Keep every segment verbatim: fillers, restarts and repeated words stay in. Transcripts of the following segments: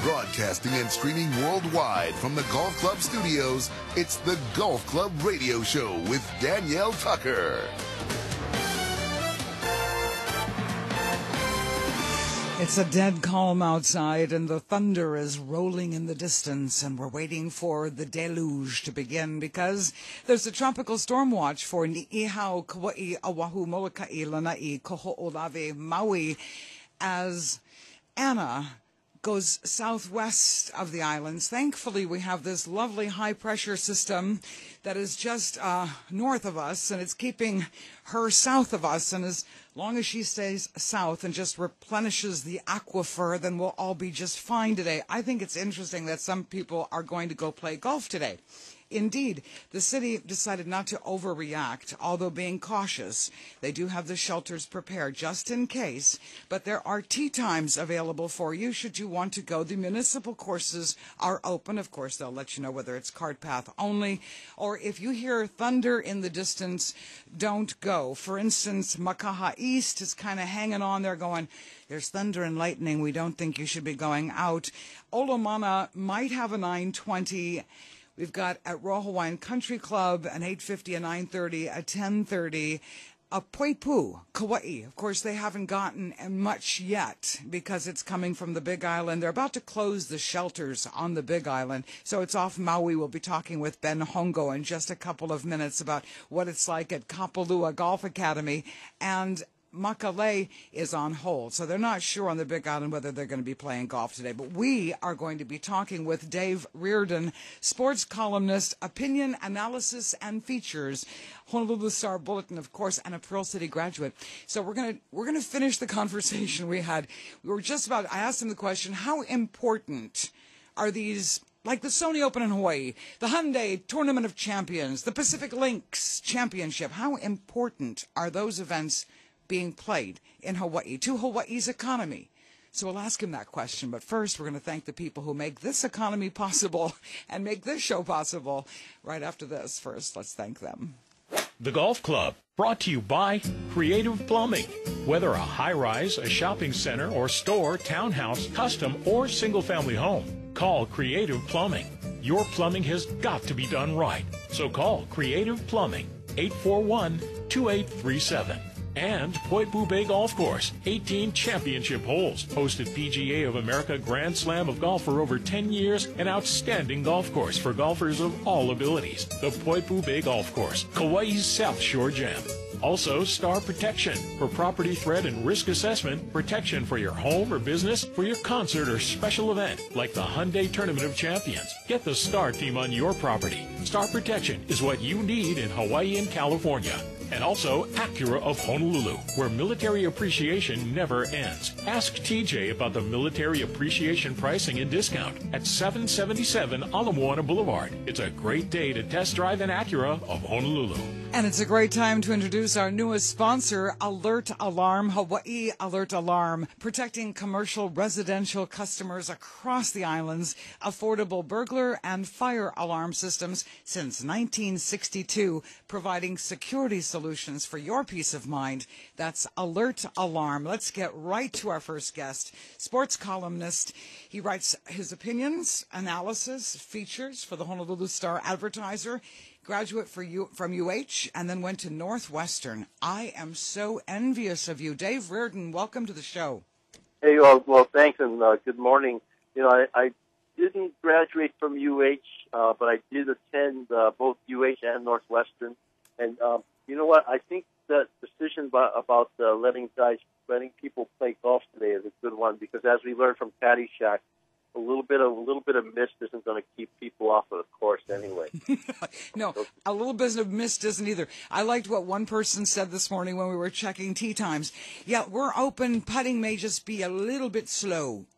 Broadcasting and streaming worldwide from the Golf Club studios, it's the Golf Club Radio Show with Danielle Tucker. It's a dead calm outside, and the thunder is rolling in the distance, and we're waiting for the deluge to begin because there's a tropical storm watch for Niihau, Kauai, Oahu, Molokai, Lanai, Koho'olawe, Maui, as Anna goes southwest of the islands. Thankfully, we have this lovely high-pressure system that is just uh, north of us, and it's keeping her south of us. And as long as she stays south and just replenishes the aquifer, then we'll all be just fine today. I think it's interesting that some people are going to go play golf today. Indeed, the city decided not to overreact, although being cautious. They do have the shelters prepared just in case, but there are tee times available for you should you want to go. The municipal courses are open. Of course, they'll let you know whether it's cart path only, or if you hear thunder in the distance, don't go. For instance, Makaha East is kind of hanging on there going, there's thunder and lightning. We don't think you should be going out. Olomana might have a nine twenty. We've got at Royal Hawaiian Country Club an eight fifty, a nine thirty, a ten thirty, a Poipu, Kauai. Of course, they haven't gotten much yet because it's coming from the Big Island. They're about to close the shelters on the Big Island, so it's off Maui. We'll be talking with Ben Hongo in just a couple of minutes about what it's like at Kapalua Golf Academy. And Makale is on hold, so they're not sure on the Big Island whether they're going to be playing golf today. But we are going to be talking with Dave Reardon, sports columnist, opinion, analysis, and features, Honolulu Star Bulletin, of course, and a Pearl City graduate. So we're going to we're going to finish the conversation we had. We were just about, I asked him the question, how important are these, like the Sony Open in Hawaii, the Hyundai Tournament of Champions, the Pacific Links Championship? How important are those events being played in Hawaii to Hawaii's economy? So we'll ask him that question. But first, we're going to thank the people who make this economy possible and make this show possible. Right after this, first, let's thank them. The Golf Club, brought to you by Creative Plumbing. Whether a high-rise, a shopping center, or store, townhouse, custom, or single-family home, call Creative Plumbing. Your plumbing has got to be done right. So call Creative Plumbing, eight four one, two eight three seven. And Poipu Bay Golf Course, eighteen championship holes, hosted P G A of America Grand Slam of Golf for over ten years, an outstanding golf course for golfers of all abilities. The Poipu Bay Golf Course, Kauai's South Shore Gem. Also, Star Protection for property threat and risk assessment, protection for your home or business, for your concert or special event, like the Hyundai Tournament of Champions. Get the Star team on your property. Star Protection is what you need in Hawaii and California. And also Acura of Honolulu, where military appreciation never ends. Ask T J about the military appreciation pricing and discount at seven seventy-seven Ala Moana Boulevard. It's a great day to test drive an Acura of Honolulu. And it's a great time to introduce our newest sponsor, Alert Alarm, Hawaii Alert Alarm, protecting commercial residential customers across the islands, affordable burglar and fire alarm systems since nineteen sixty-two, providing security solutions for your peace of mind. That's Alert Alarm. Let's get right to our first guest, sports columnist. He writes his opinions, analysis, features for the Honolulu Star Advertiser. Graduate for U, from U H and then went to Northwestern. I am so envious of you. Dave Reardon, welcome to the show. Hey, well, well thanks, and uh, good morning. You know, I, I didn't graduate from U H, uh, but I did attend uh, both U H and Northwestern. And um, you know what? I think that decision about, about uh, letting guys, letting people play golf today is a good one, because as we learned from Caddyshack, a little bit of a little bit of mist isn't going to keep people off of the course anyway. No, a little bit of mist isn't either. I liked what one person said this morning when we were checking tee times. Yeah, we're open. Putting may just be a little bit slow.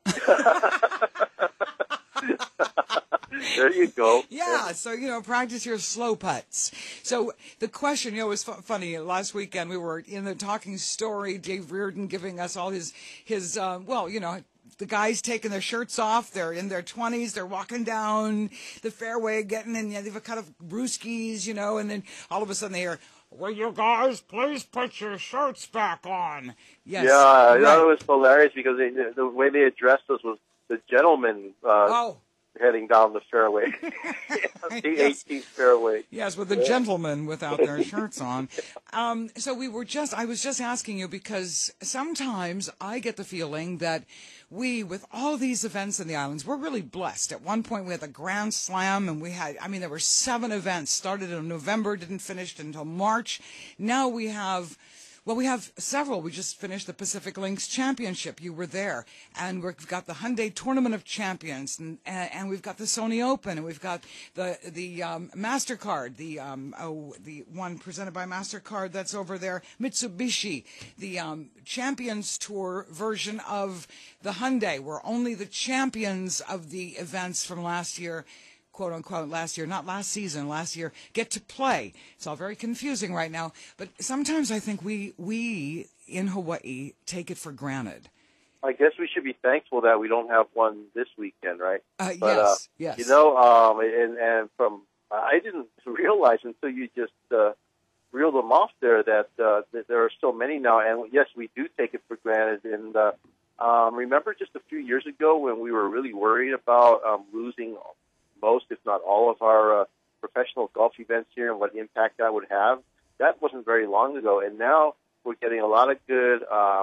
There you go. Yeah, so, you know, practice your slow putts. So the question, you know, was f- funny. Last weekend we were in the Talking Story, Dave Reardon giving us all his, his uh, well, you know, the guys taking their shirts off, they're in their twenties, they're walking down the fairway, getting in, you know, they've a kind of brewskis, you know, and then all of a sudden they hear, will you guys please put your shirts back on? Yes. Yeah, I right. thought it was hilarious because they, the way they addressed us was, the gentlemen uh, Oh. heading down the fairway, the Yes. eighteenth fairway. Yes, with the gentlemen without their shirts on. Um, so we were just, I was just asking you because sometimes I get the feeling that we, with all these events in the islands, we're really blessed. At one point we had the Grand Slam and we had, I mean, there were seven events, started in November, didn't finish until March. Now we have, well, we have several. We just finished the Pacific Links Championship. You were there. And we've got the Hyundai Tournament of Champions, and, and, and we've got the Sony Open, and we've got the the um, MasterCard, the um, oh, the one presented by MasterCard that's over there, Mitsubishi, the um, Champions Tour version of the Hyundai. We're only the champions of the events from last year, quote unquote, last year, not last season, last year, get to play. It's all very confusing right now. But sometimes I think we, we in Hawaii take it for granted. I guess we should be thankful that we don't have one this weekend, right? Uh, But, yes, uh, yes. You know, um, and, and from, I didn't realize until you just uh, reeled them off there that, uh, that there are so many now. And yes, we do take it for granted. And uh, um, remember just a few years ago when we were really worried about um, losing most, if not all, of our uh, professional golf events here and what impact that would have? That wasn't very long ago. And now we're getting a lot of good uh,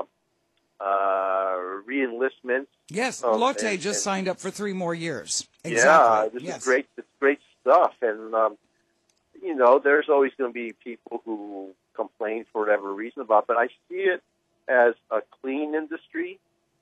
uh, re-enlistments. Yes, Um, Lotte and- just and- signed up for three more years. Yeah, Exactly. this yes. is great. It's great stuff, and um, you know, there's always going to be people who complain for whatever reason about. But I see it as a clean industry.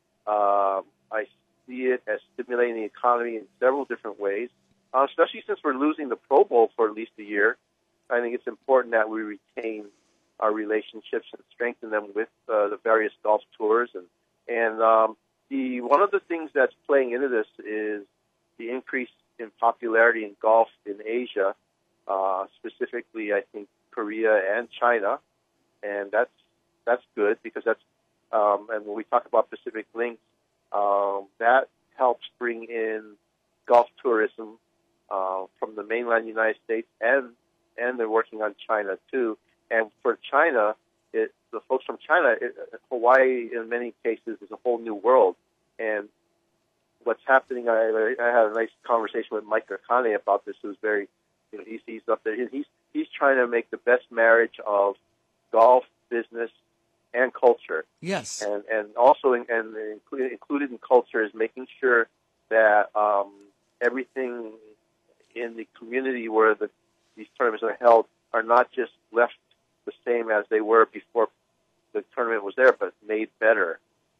Um, I see it as stimulating the economy in several different ways. Uh, especially since we're losing the Pro Bowl for at least a year, I think it's important that we retain our relationships and strengthen them with uh, the various golf tours. And and um, the one of the things that's playing into this is the increase in popularity in golf in Asia, uh, specifically, I think, Korea and China. And that's that's good because that's, um, and when we talk about Pacific Links, um, that helps bring in golf tourism uh, from the mainland United States, and and they're working on China too. And for China, it, the folks from China, it, Hawaii in many cases is a whole new world. And what's happening, I, I had a nice conversation with Mike Akane about this, who's very, you know, he's, he's up there. He's, he's trying to make the best marriage of golf, business, and culture. Yes. And and also in, and included, included in culture is making sure that um, everything in the community where the, these tournaments are held are not just left the same as they were before the tournament was there, but made better.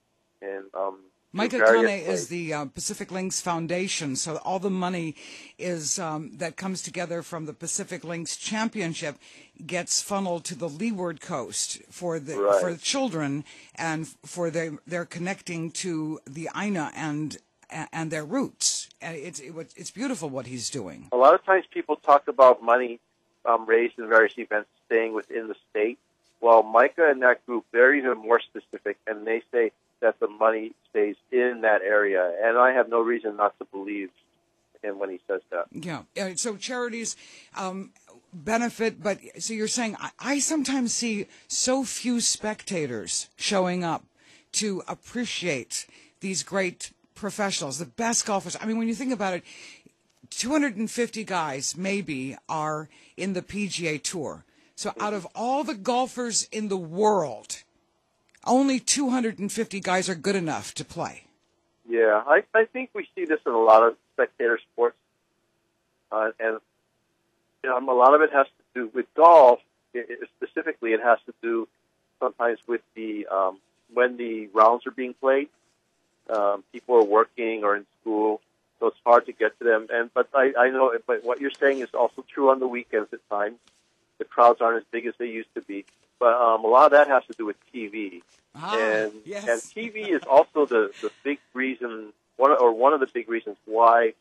And um, Mike through various Akane ways. is the uh, Pacific Links Foundation, so all the money is um, that comes together from the Pacific Links Championship gets funneled to the Leeward Coast for the Right. for the children and for their their connecting to the Aina and and their roots. And it's it, it's beautiful what he's doing. A lot of times people talk about money um, raised in various events staying within the state. Well, Micah and that group, they're even more specific, and they say that the money stays in that area. And I have no reason not to believe him when he says that. Yeah. Uh, So charities um, benefit, but so you're saying I, I sometimes see so few spectators showing up to appreciate these great professionals, the best golfers. I mean, when you think about it, two hundred fifty guys maybe are in the P G A Tour. So out of all the golfers in the world, only two hundred fifty guys are good enough to play. Yeah, I, I think we see this in a lot of spectator sports. Uh, and um, a lot of it has to do with golf. It, it, specifically, it has to do sometimes with the um, when the rounds are being played. Um, people are working or in school, so it's hard to get to them. And but I, I know, but what you're saying is also true on the weekends at times. The crowds aren't as big as they used to be. But um, a lot of that has to do with T V. Ah, and yes. and T V is also the, the big reason, one or one of the big reasons why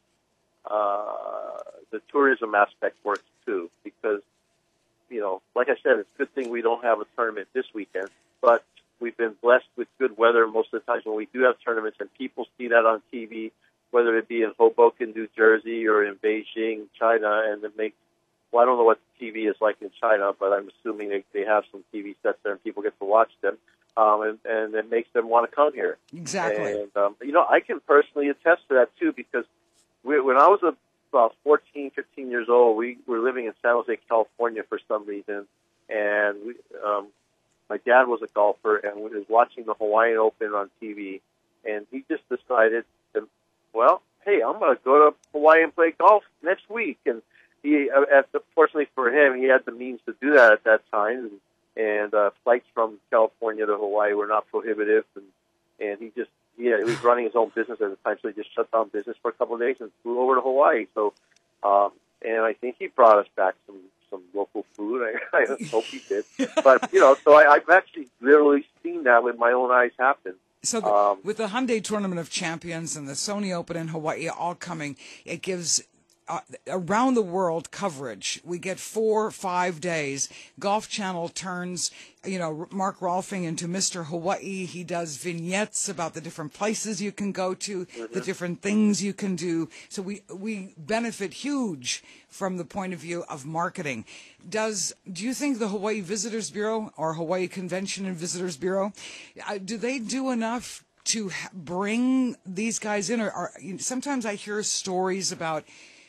uh, the tourism aspect works too. Because, you know, like I said, it's a good thing we don't have a tournament this weekend. But we've been blessed with good weather most of the times when we do have tournaments, and people see that on T V, whether it be in Hoboken, New Jersey, or in Beijing, China, and it makes, well, I don't know what T V is like in China, but I'm assuming they, they have some T V sets there and people get to watch them. um, and, and it makes them want to come here. Exactly. And, um, you know, I can personally attest to that, too, because we, when I was about fourteen, fifteen years old, we were living in San Jose, California for some reason, and we, um, my dad was a golfer, and we was watching the Hawaiian Open on T V, and he just decided, to, well, hey, I'm going to go to Hawaii and play golf next week. And he, uh, at the, fortunately for him, he had the means to do that at that time, and, and uh, flights from California to Hawaii were not prohibitive, and, and he just, yeah, he was running his own business at the time, so he just shut down business for a couple of days and flew over to Hawaii. So, um, and I think he brought us back some some local food. I, I hope he did. But, you know, so I, I've actually literally seen that with my own eyes happen. So the, Um, with the Hyundai Tournament of Champions and the Sony Open in Hawaii all coming, it gives uh, around the world coverage. We get four, five days. Golf Channel turns, you know, Mark Rolfing into Mister Hawaii. He does vignettes about the different places you can go to, the different things you can do. So we we benefit huge from the point of view of marketing. Does do you think the Hawaii Visitors Bureau or Hawaii Convention and Visitors Bureau, uh, do they do enough to ha- bring these guys in? Or, or you know, sometimes I hear stories about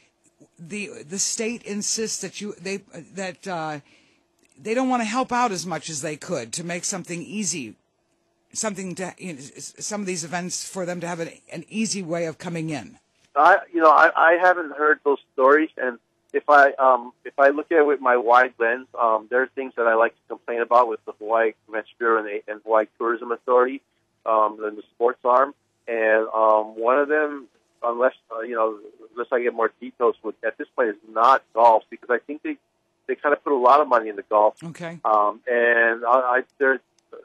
the the state insists that you they that uh, they don't want to help out as much as they could to make something easy, something to you know, some of these events for them to have an, an easy way of coming in. I, you know, I, I haven't heard those stories, and if I um, if I look at it with my wide lens, um, there are things that I like to complain about with the Hawaii Convention Bureau and, the, and Hawaii Tourism Authority, um, and the sports arm, and um, one of them, unless uh, you know, unless I get more details, with at this point is not golf, because I think they they kind of put a lot of money into golf. Okay. Um, and I, I there's uh,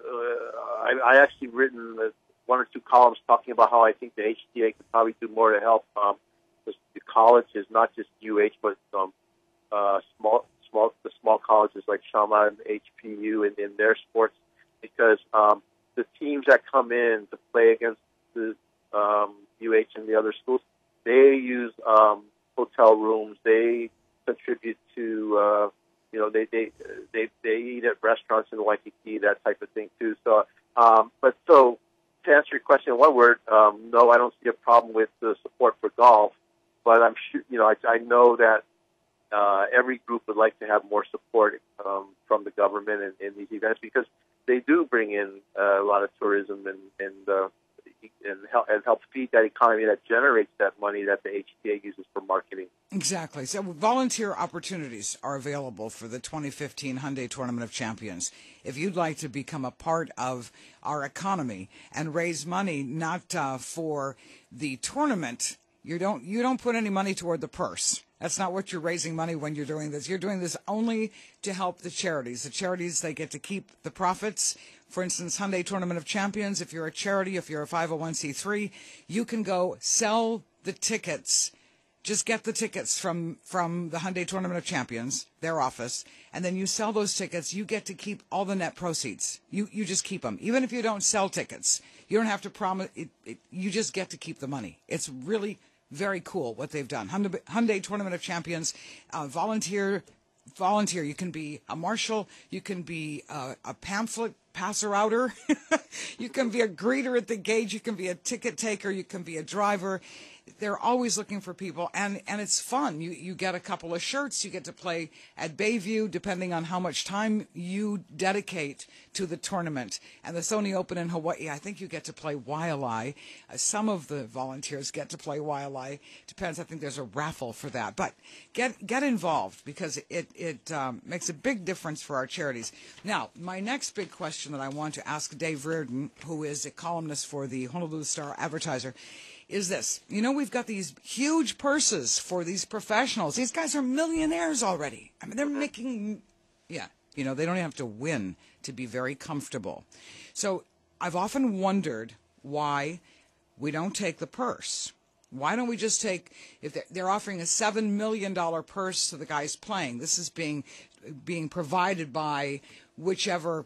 I, I actually written the, one or two columns talking about how I think the H T A could probably do more to help um, the, the colleges, not just U H, but um, uh, small, small, the small colleges like Shama and H P U in, in their sports, because um, the teams that come in to play against the um, U H and the other schools, they use um, hotel rooms. They contribute to, uh, you know, they, they they they eat at restaurants in Waikiki, that type of thing too. So, um, but so. To answer your question in one word, um, no, I don't see a problem with the support for golf, but I'm sure, you know, I, I know that uh, every group would like to have more support um, from the government in, in these events, because they do bring in uh, a lot of tourism and and, uh, and, help, and help feed that economy that generates that money that the H T A uses for marketing. Exactly. So volunteer opportunities are available for the twenty fifteen Hyundai Tournament of Champions. If you'd like to become a part of our economy and raise money, not uh, for the tournament, you don't you don't put any money toward the purse. That's not what you're raising money when you're doing this. You're doing this only to help the charities. The charities, they get to keep the profits. For instance, Hyundai Tournament of Champions, if you're a charity, if you're a five oh one c three, you can go sell the tickets. Just get the tickets from, from the Hyundai Tournament of Champions, their office, and then you sell those tickets. You get to keep all the net proceeds. You you just keep them. Even if you don't sell tickets, you don't have to promise. It, it, you just get to keep the money. It's really very cool what they've done. Hyundai, Hyundai Tournament of Champions, uh, volunteer, volunteer. You can be a marshal. You can be uh, a pamphlet passer-outer. You can be a greeter at the gate. You can be a ticket taker. You can be a driver. They're always looking for people, and, and it's fun. You you get a couple of shirts. You get to play at Bayview, depending on how much time you dedicate to the tournament. And the Sony Open in Hawaii, I think you get to play Waialae. Uh, some of the volunteers get to play Waialae. Depends. I think there's a raffle for that. But get get involved, because it, it um, makes a big difference for our charities. Now, my next big question that I want to ask Dave Reardon, who is a columnist for the Honolulu Star Advertiser, is this. You know, we've got these huge purses for these professionals. These guys are millionaires already. I mean, they're making, yeah, you know, they don't have to win to be very comfortable. So I've often wondered why we don't take the purse. Why don't we just take, if they're, they're offering a seven million dollars purse to the guys playing, this is being being provided by whichever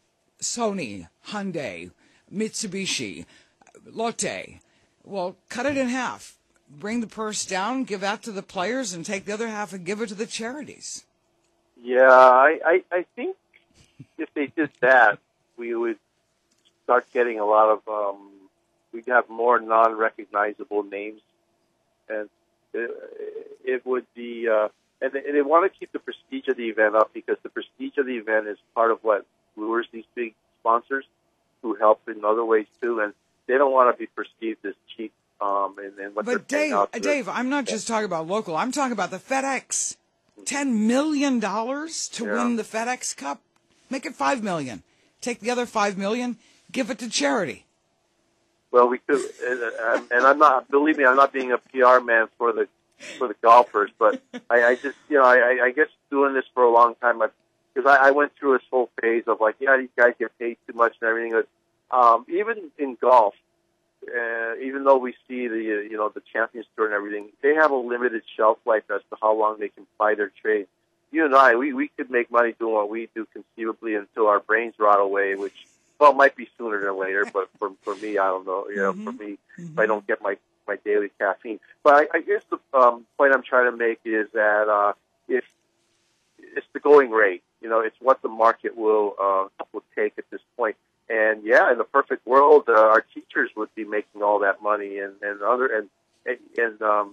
Sony, Hyundai, Mitsubishi, Lotte. Well, cut it in half. Bring the purse down, give that to the players, and take the other half and give it to the charities. Yeah, I, I, I think if they did that, we would start getting a lot of, um, we'd have more non-recognizable names, and it, it would be, uh, and they, they want to keep the prestige of the event up because the prestige of the event is part of what lures these big sponsors who help in other ways too, and they don't want to be perceived as cheap. Um, and, and what but Dave, Dave, I'm not just talking about local. I'm talking about the FedEx. Ten million dollars to yeah. win the FedEx Cup. Make it five million. Take the other five million. Give it to charity. Well, we could, and, and I'm not. Believe me, I'm not being a P R man for the for the golfers, but I, I just, you know, I, I guess doing this for a long time, because I, I went through this whole phase of like, yeah, these guys get paid too much and everything. But um, even in golf. Uh, even though we see the uh, you know the Champions Tour and everything, they have a limited shelf life as to how long they can ply their trade. You and I, we, we could make money doing what we do conceivably until our brains rot away, which well might be sooner than later. But for for me, I don't know. You know, mm-hmm. for me, mm-hmm. if I don't get my, my daily caffeine. But I, I guess the um, point I'm trying to make is that uh, if it's the going rate, you know, it's what the market will uh, will take at this point. And yeah, in the perfect world, uh, our teachers would be making all that money, and, and other and and um,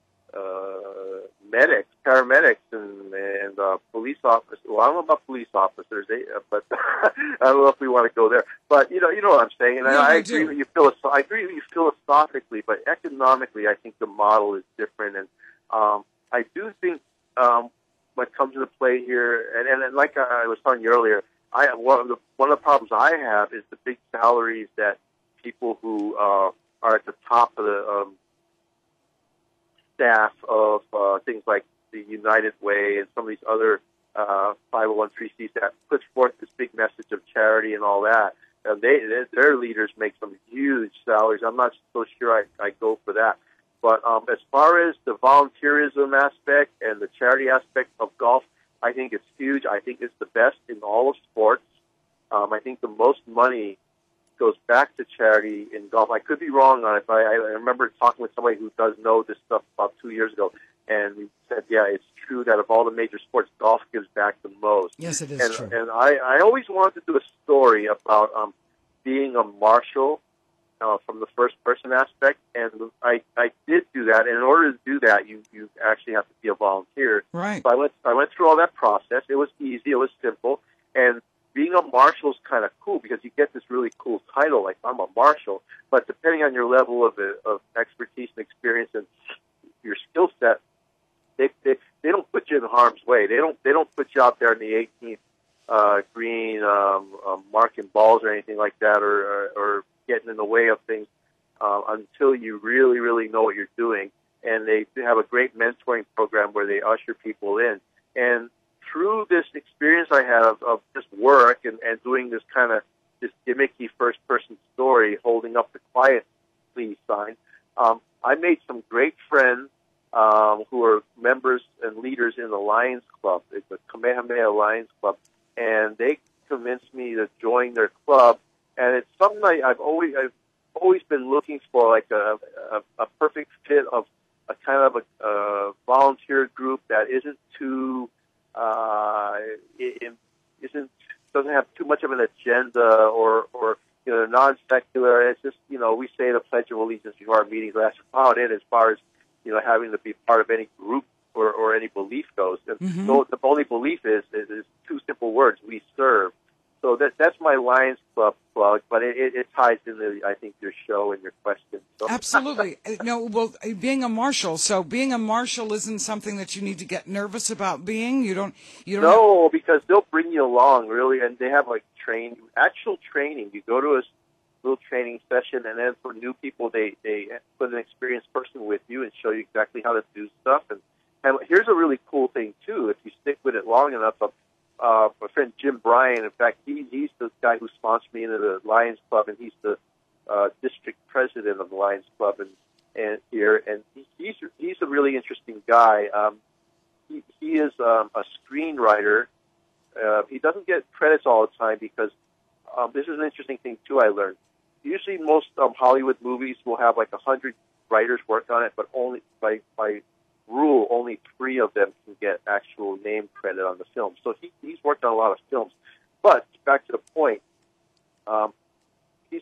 uh, medics, paramedics, and and uh, police officers. Well, I don't know about police officers, they, uh, but I don't know if we want to go there. But you know, you know what I'm saying. And yeah, I, I I agree do. with you. Philosoph- I agree with you philosophically, but economically, I think the model is different. And um, I do think um, what comes into play here, and, and, and like I was telling you earlier. I one of the one of the problems I have is the big salaries that people who uh, are at the top of the um, staff of uh, things like the United Way and some of these other uh, five oh one c threes that puts forth this big message of charity and all that. And they, they their leaders make some huge salaries. I'm not so sure I, I go for that. But um, as far as the volunteerism aspect and the charity aspect of golf, I think it's huge. I think it's the best in all of sports. Um, I think the most money goes back to charity in golf. I could be wrong on it, but I, I remember talking with somebody who does know this stuff about two years ago, and he said, yeah, it's true that of all the major sports, golf gives back the most. Yes, it is and, true. And I, I always wanted to do a story about um, being a marshal uh, from the first-person aspect, and I, I did do that. And in order to do that, you, you actually have to be a volunteer. Right. So I went, I went through all that process. It was easy. It was simple. And being a marshal is kind of cool because you get this really cool title, like I'm a marshal. But depending on your level of, of expertise and experience and your skill set, they, they they don't put you in harm's way. They don't they don't put you out there in the eighteenth uh, green, um, um, marking balls or anything like that, or or, or getting in the way of things uh, until you really really know what you're doing. And they have a great mentoring program where they usher people in. And through this experience I had of, of this work and, and doing this kind of this gimmicky first-person story, holding up the quiet please sign, um, I made some great friends um, who are members and leaders in the Lions Club, it's the Kamehameha Lions Club, and they convinced me to join their club. And it's something I, I've always I've always been looking for, like a, a, a perfect fit of a kind of a, a volunteer group that isn't too uh, it, isn't doesn't have too much of an agenda or or you know non-secular. It's just you know we say the Pledge of Allegiance before our meetings. That's about it as far as you know having to be part of any group or, or any belief goes. And mm-hmm. so the only belief is, is is two simple words: we serve. So that that's my Lions Club plug, but it, it, it ties into, I think, your show and your question. So. Absolutely. No, well, being a marshal, so being a marshal isn't something that you need to get nervous about being? You don't, you don't No, have... because they'll bring you along, really, and they have, like, train, actual training. You go to a little training session, and then for new people, they, they put an experienced person with you and show you exactly how to do stuff. And, and here's a really cool thing, too, if you stick with it long enough. Uh, my friend Jim Bryan, in fact, he, he's the guy who sponsored me into the Lions Club, and he's the uh, district president of the Lions Club and, and here. And he, he's he's a really interesting guy. Um, he, he is um, a screenwriter. Uh, he doesn't get credits all the time because um, this is an interesting thing too. I learned usually most um, Hollywood movies will have like a hundred writers work on it, but only by by rule, only three of them can get actual name credit on the film. So he, he's worked on a lot of films. But back to the point, um,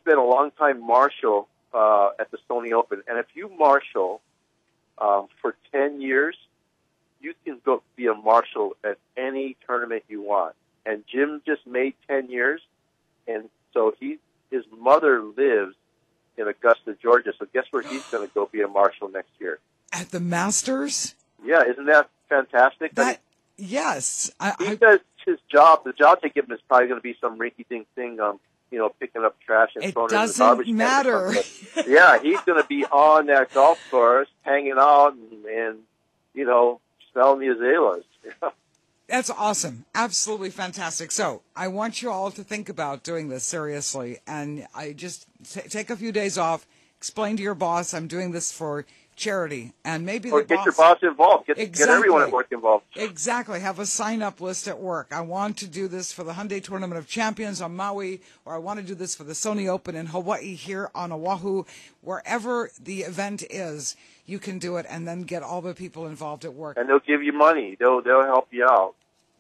been a long-time marshal uh, at the Sony Open. And if you marshal um, for ten years, you can go be a marshal at any tournament you want. And Jim just made ten years, and so he his mother lives in Augusta, Georgia. So guess where he's going to go be a marshal next year? At the Masters? Yeah, isn't that fantastic? That, yes. I, he I, says his job, the job they give him is probably going to be some rinky-dink thing, um, you know, picking up trash and it throwing it in the doesn't garbage can or matter. something. Yeah, he's going to be on that golf course, hanging out and, and you know, smelling the azaleas. That's awesome. Absolutely fantastic. So I want you all to think about doing this seriously. And I just t- take a few days off, explain to your boss, I'm doing this for charity. And maybe or the get boss, your boss involved. Get, exactly. get everyone at work involved. Exactly. Have a sign-up list at work. I want to do this for the Hyundai Tournament of Champions on Maui, or I want to do this for the Sony Open in Hawaii here on Oahu. Wherever the event is, you can do it, and then get all the people involved at work. And they'll give you money. They'll they'll help you out.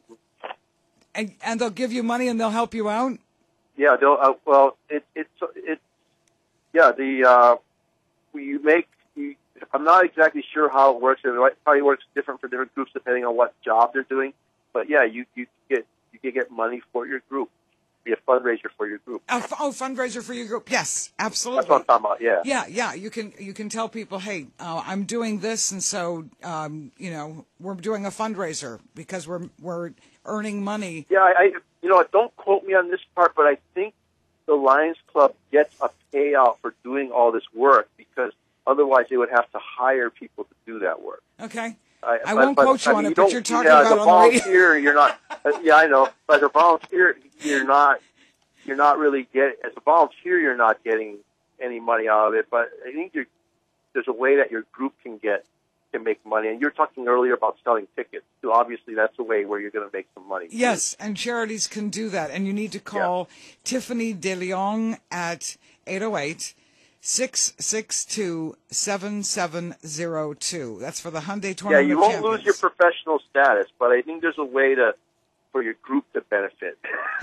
And, and they'll give you money and they'll help you out? Yeah, they'll. Uh, well, it it it. Yeah, the uh, you make. You, I'm not exactly sure how it works. It probably works different for different groups depending on what job they're doing. But yeah, you you get you can get money for your group. Be a fundraiser for your group. Oh, f- oh, fundraiser for your group. Yes, absolutely. That's what I'm talking about. Yeah. Yeah, yeah. You can you can tell people, hey, uh, I'm doing this, and so um, you know we're doing a fundraiser because we're we're earning money. Yeah, I, I you know don't quote me on this part, but I think the Lions Club gets a payout for doing all this work because otherwise they would have to hire people to do that work. Okay. I, I but, won't but, quote you I on mean, it, but you're talking yeah, about as a on the radio. volunteer, you're not. Uh, yeah, I know. But as a volunteer, you're not. You're not really get. As a volunteer, you're not getting any money out of it. But I think you're, there's a way that your group can get can make money. And you're talking earlier about selling tickets. So obviously, that's a way where you're going to make some money. Yes, and charities can do that. And you need to call yeah. Tiffany DeLeon at eight oh eight, six six two, seven seven zero two. That's for the Hyundai Tournament. Yeah, you won't Champions. lose your professional status, but I think there's a way to for your group to benefit.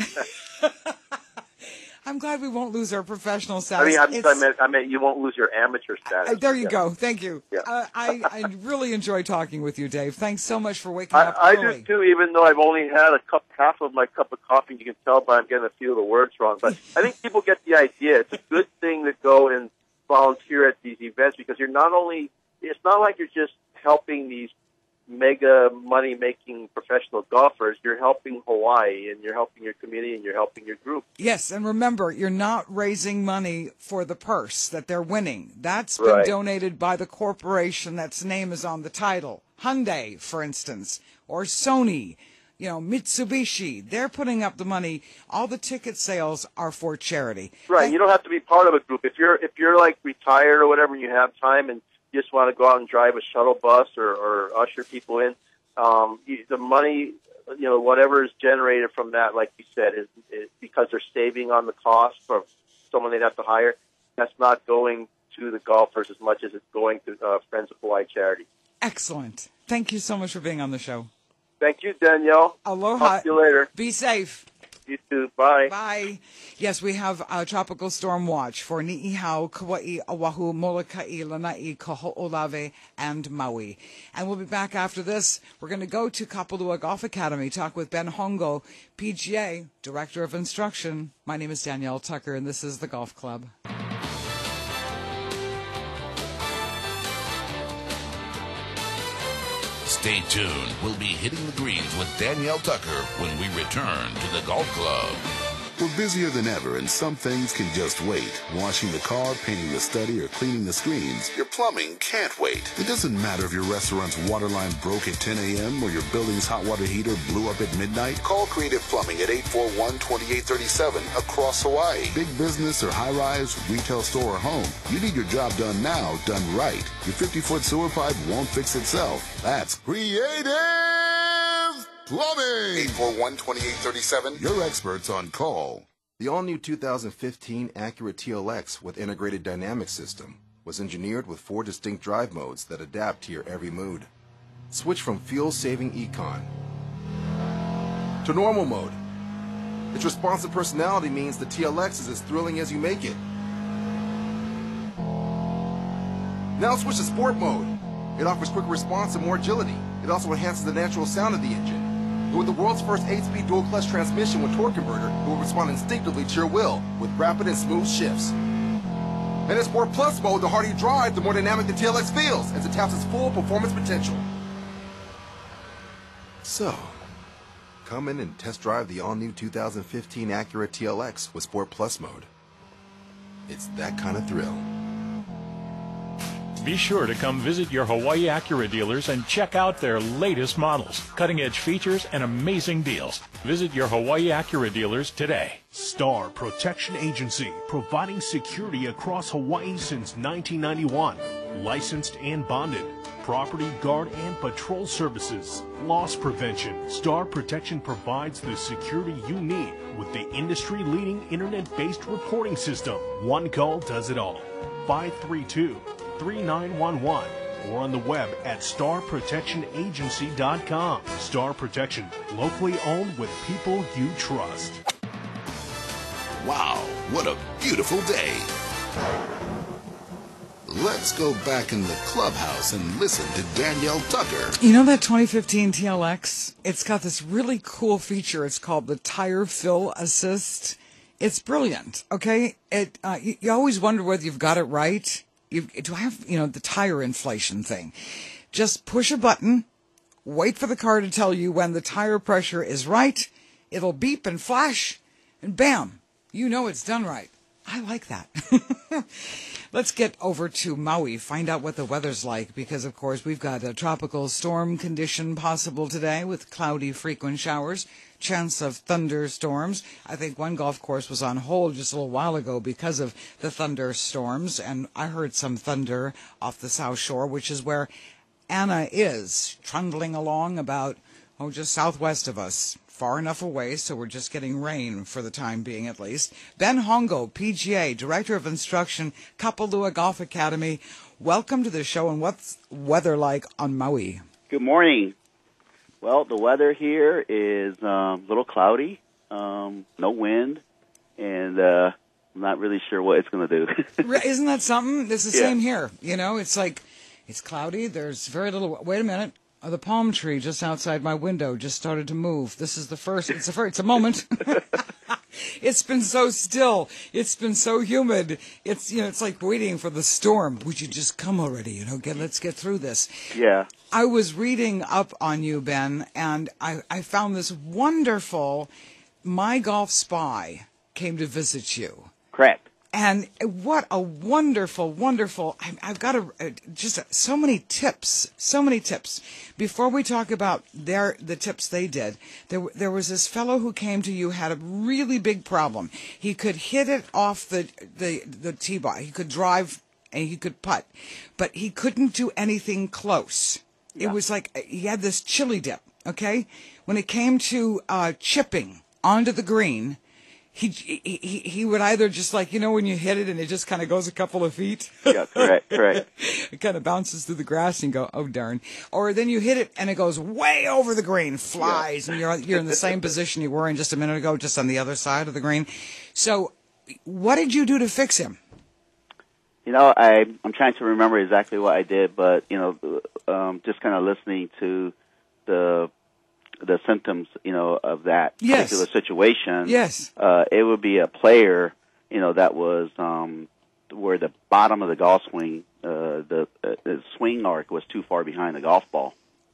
I'm glad we won't lose our professional status. I mean, I, I, meant, I meant you won't lose your amateur status. Uh, there you yeah. go. Thank you. Yeah. Uh, I, I really enjoy talking with you, Dave. Thanks so much for waking I, up I early. do too, even though I've only had a cup, half of my cup of coffee. You can tell by I'm getting a few of the words wrong. But I think people get the idea. It's a good thing to go and volunteer at these events because you're not only, it's not like you're just helping these mega money-making professional golfers, you're helping Hawaii, and you're helping your community, and you're helping your group. Yes, and remember, you're not raising money for the purse that they're winning. That's been Right. donated by the corporation that's name is on the title. Hyundai, for instance, or Sony, you know, Mitsubishi. They're putting up the money. All the ticket sales are for charity. Right. And- You don't have to be part of a group. If you're if you're like retired or whatever, and you have time and you just want to go out and drive a shuttle bus or, or usher people in, um, you, the money, you know, whatever is generated from that, like you said, is, is because they're saving on the cost for someone they'd have to hire. That's not going to the golfers as much as it's going to uh, Friends of Hawaii charity. Excellent. Thank you so much for being on the show. Thank you, Danielle. Aloha. Talk to you later. Be safe. You too. Bye. Bye. Yes, we have a tropical storm watch for Ni'ihau, Kauai, Oahu, Molokai, Lanai, Kaho'olawe, and Maui. And we'll be back after this. We're going to go to Kapalua Golf Academy, talk with Ben Hongo, P G A, Director of Instruction. My name is Danielle Tucker, and this is the Golf Club. Stay tuned. We'll be hitting the greens with Danielle Tucker when we return to the Golf Club. We're busier than ever, and some things can just wait. Washing the car, painting the study, or cleaning the screens. Your plumbing can't wait. It doesn't matter if your restaurant's water line broke at ten a.m. or your building's hot water heater blew up at midnight. Call Creative Plumbing at eight four one, two eight three seven across Hawaii. Big business or high-rise, retail store or home. You need your job done now, done right. Your fifty-foot sewer pipe won't fix itself. That's Creative Plumbing. eight four one, two eight three seven. Your experts on call. The all-new two thousand fifteen Acura T L X with integrated dynamic system was engineered with four distinct drive modes that adapt to your every mood. Switch from fuel-saving econ to normal mode. Its responsive personality means the T L X is as thrilling as you make it. Now switch to sport mode. It offers quicker response and more agility. It also enhances the natural sound of the engine. And with the world's first eight-speed dual-clutch transmission with torque converter, it will respond instinctively to your will with rapid and smooth shifts. And in Sport Plus mode, the harder you drive, the more dynamic the T L X feels as it taps its full performance potential. So, come in and test drive the all-new two thousand fifteen Acura T L X with Sport Plus mode. It's that kind of thrill. Be sure to come visit your Hawaii Acura dealers and check out their latest models, cutting-edge features, and amazing deals. Visit your Hawaii Acura dealers today. Star Protection Agency, providing security across Hawaii since nineteen ninety-one. Licensed and bonded. Property guard and patrol services. Loss prevention. Star Protection provides the security you need with the industry-leading internet-based reporting system. One call does it all. five three two, three nine one one or on the web at star protection agency dot com. Star Protection, locally owned with people you trust. Wow, what a beautiful day. Let's go back in the clubhouse and listen to Danielle Tucker. You know that twenty fifteen T L X? It's got this really cool feature. It's called the Tire Fill Assist. It's brilliant, okay? It uh, you, you always wonder whether you've got it right. You, do I have, you know, the tire inflation thing? Just push a button, wait for the car to tell you when the tire pressure is right. It'll beep and flash, and bam, you know it's done right. I like that. Let's get over to Maui, find out what the weather's like, because, of course, we've got a tropical storm condition possible today with cloudy frequent showers, chance of thunderstorms. I think one golf course was on hold just a little while ago because of the thunderstorms, and I heard some thunder off the South Shore, which is where Anna is, trundling along about, oh, just southwest of us. Far enough away, so we're just getting rain for the time being at least. Ben Hongo, P G A, Director of Instruction, Kapalua Golf Academy. Welcome to the show, and what's weather like on Maui? Good morning. Well, the weather here is um, a little cloudy, um, no wind, and uh, I'm not really sure what it's going to do. Isn't that something? It's the Yeah. same here. You know, it's like, it's cloudy, there's very little, wait a minute. Oh, the palm tree just outside my window just started to move. This is the first, it's the first, it's a moment. It's been so still. It's been so humid. It's, you know, it's like waiting for the storm. Would you just come already? You know, get, let's get through this. Yeah. I was reading up on you, Ben, and I, I found this wonderful, My Golf Spy came to visit you. Correct. And what a wonderful, wonderful, I, I've got a, uh, just a, so many tips, so many tips. Before we talk about their, the tips they did, there, there was this fellow who came to you, had a really big problem. He could hit it off the, the, the tee box. He could drive and he could putt, but he couldn't do anything close. Yeah. It was like, he had this chili dip, okay? When it came to, uh, chipping onto the green, He, he he would either just like, you know, when you hit it and it just kind of goes a couple of feet. Yeah, correct, correct. It kind of bounces through the grass and you go, oh, darn. Or then you hit it and it goes way over the green, flies, yeah. and you're you're in the same position you were in just a minute ago, just on the other side of the green. So what did you do to fix him? You know, I, I'm trying to remember exactly what I did, but, you know, um, just kind of listening to the the symptoms, you know, of that yes. particular situation. Yes. Uh, it would be a player, you know, that was um, where the bottom of the golf swing, uh, the, uh, the swing arc was too far behind the golf ball.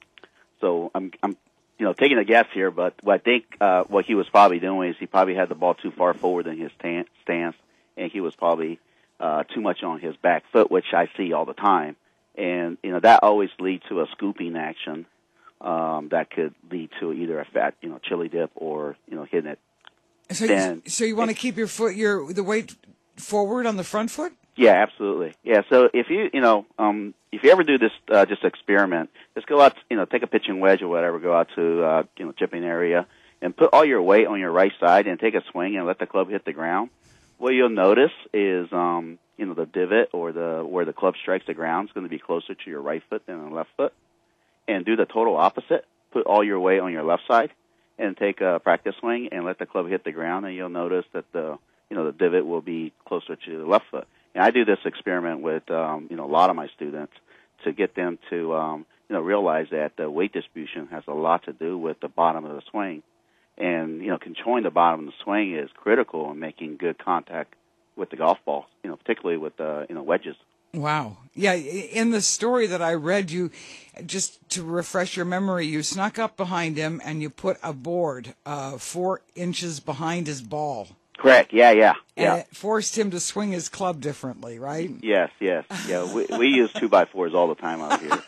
So I'm, I'm, you know, taking a guess here, but what I think uh, what he was probably doing is he probably had the ball too far forward in his tan- stance, and he was probably uh, too much on his back foot, which I see all the time. And, you know, that always leads to a scooping action. Um, that could lead to either a fat, you know, chili dip or, you know, hitting it. So, then, so you want to keep your foot, your the weight forward on the front foot? Yeah, absolutely. Yeah, so if you, you know, um, if you ever do this, uh, just experiment, just go out, you know, take a pitching wedge or whatever, go out to, uh, you know, chipping area and put all your weight on your right side and take a swing and let the club hit the ground. What you'll notice is, um, you know, the divot or the where the club strikes the ground is going to be closer to your right foot than the left foot. And do the total opposite. Put all your weight on your left side and take a practice swing and let the club hit the ground, and you'll notice that the, you know, the divot will be closer to the left foot. And I do this experiment with, um, you know, a lot of my students to get them to, um, you know, realize that the weight distribution has a lot to do with the bottom of the swing. And, you know, controlling the bottom of the swing is critical in making good contact with the golf ball, you know, particularly with, uh, you know, wedges. Wow. Yeah, in the story that I read, you, just to refresh your memory, you snuck up behind him and you put a board uh, four inches behind his ball. Correct. Yeah, yeah, yeah. And it forced him to swing his club differently, right? Yes, yes. Yeah, we, we use two by fours all the time out here.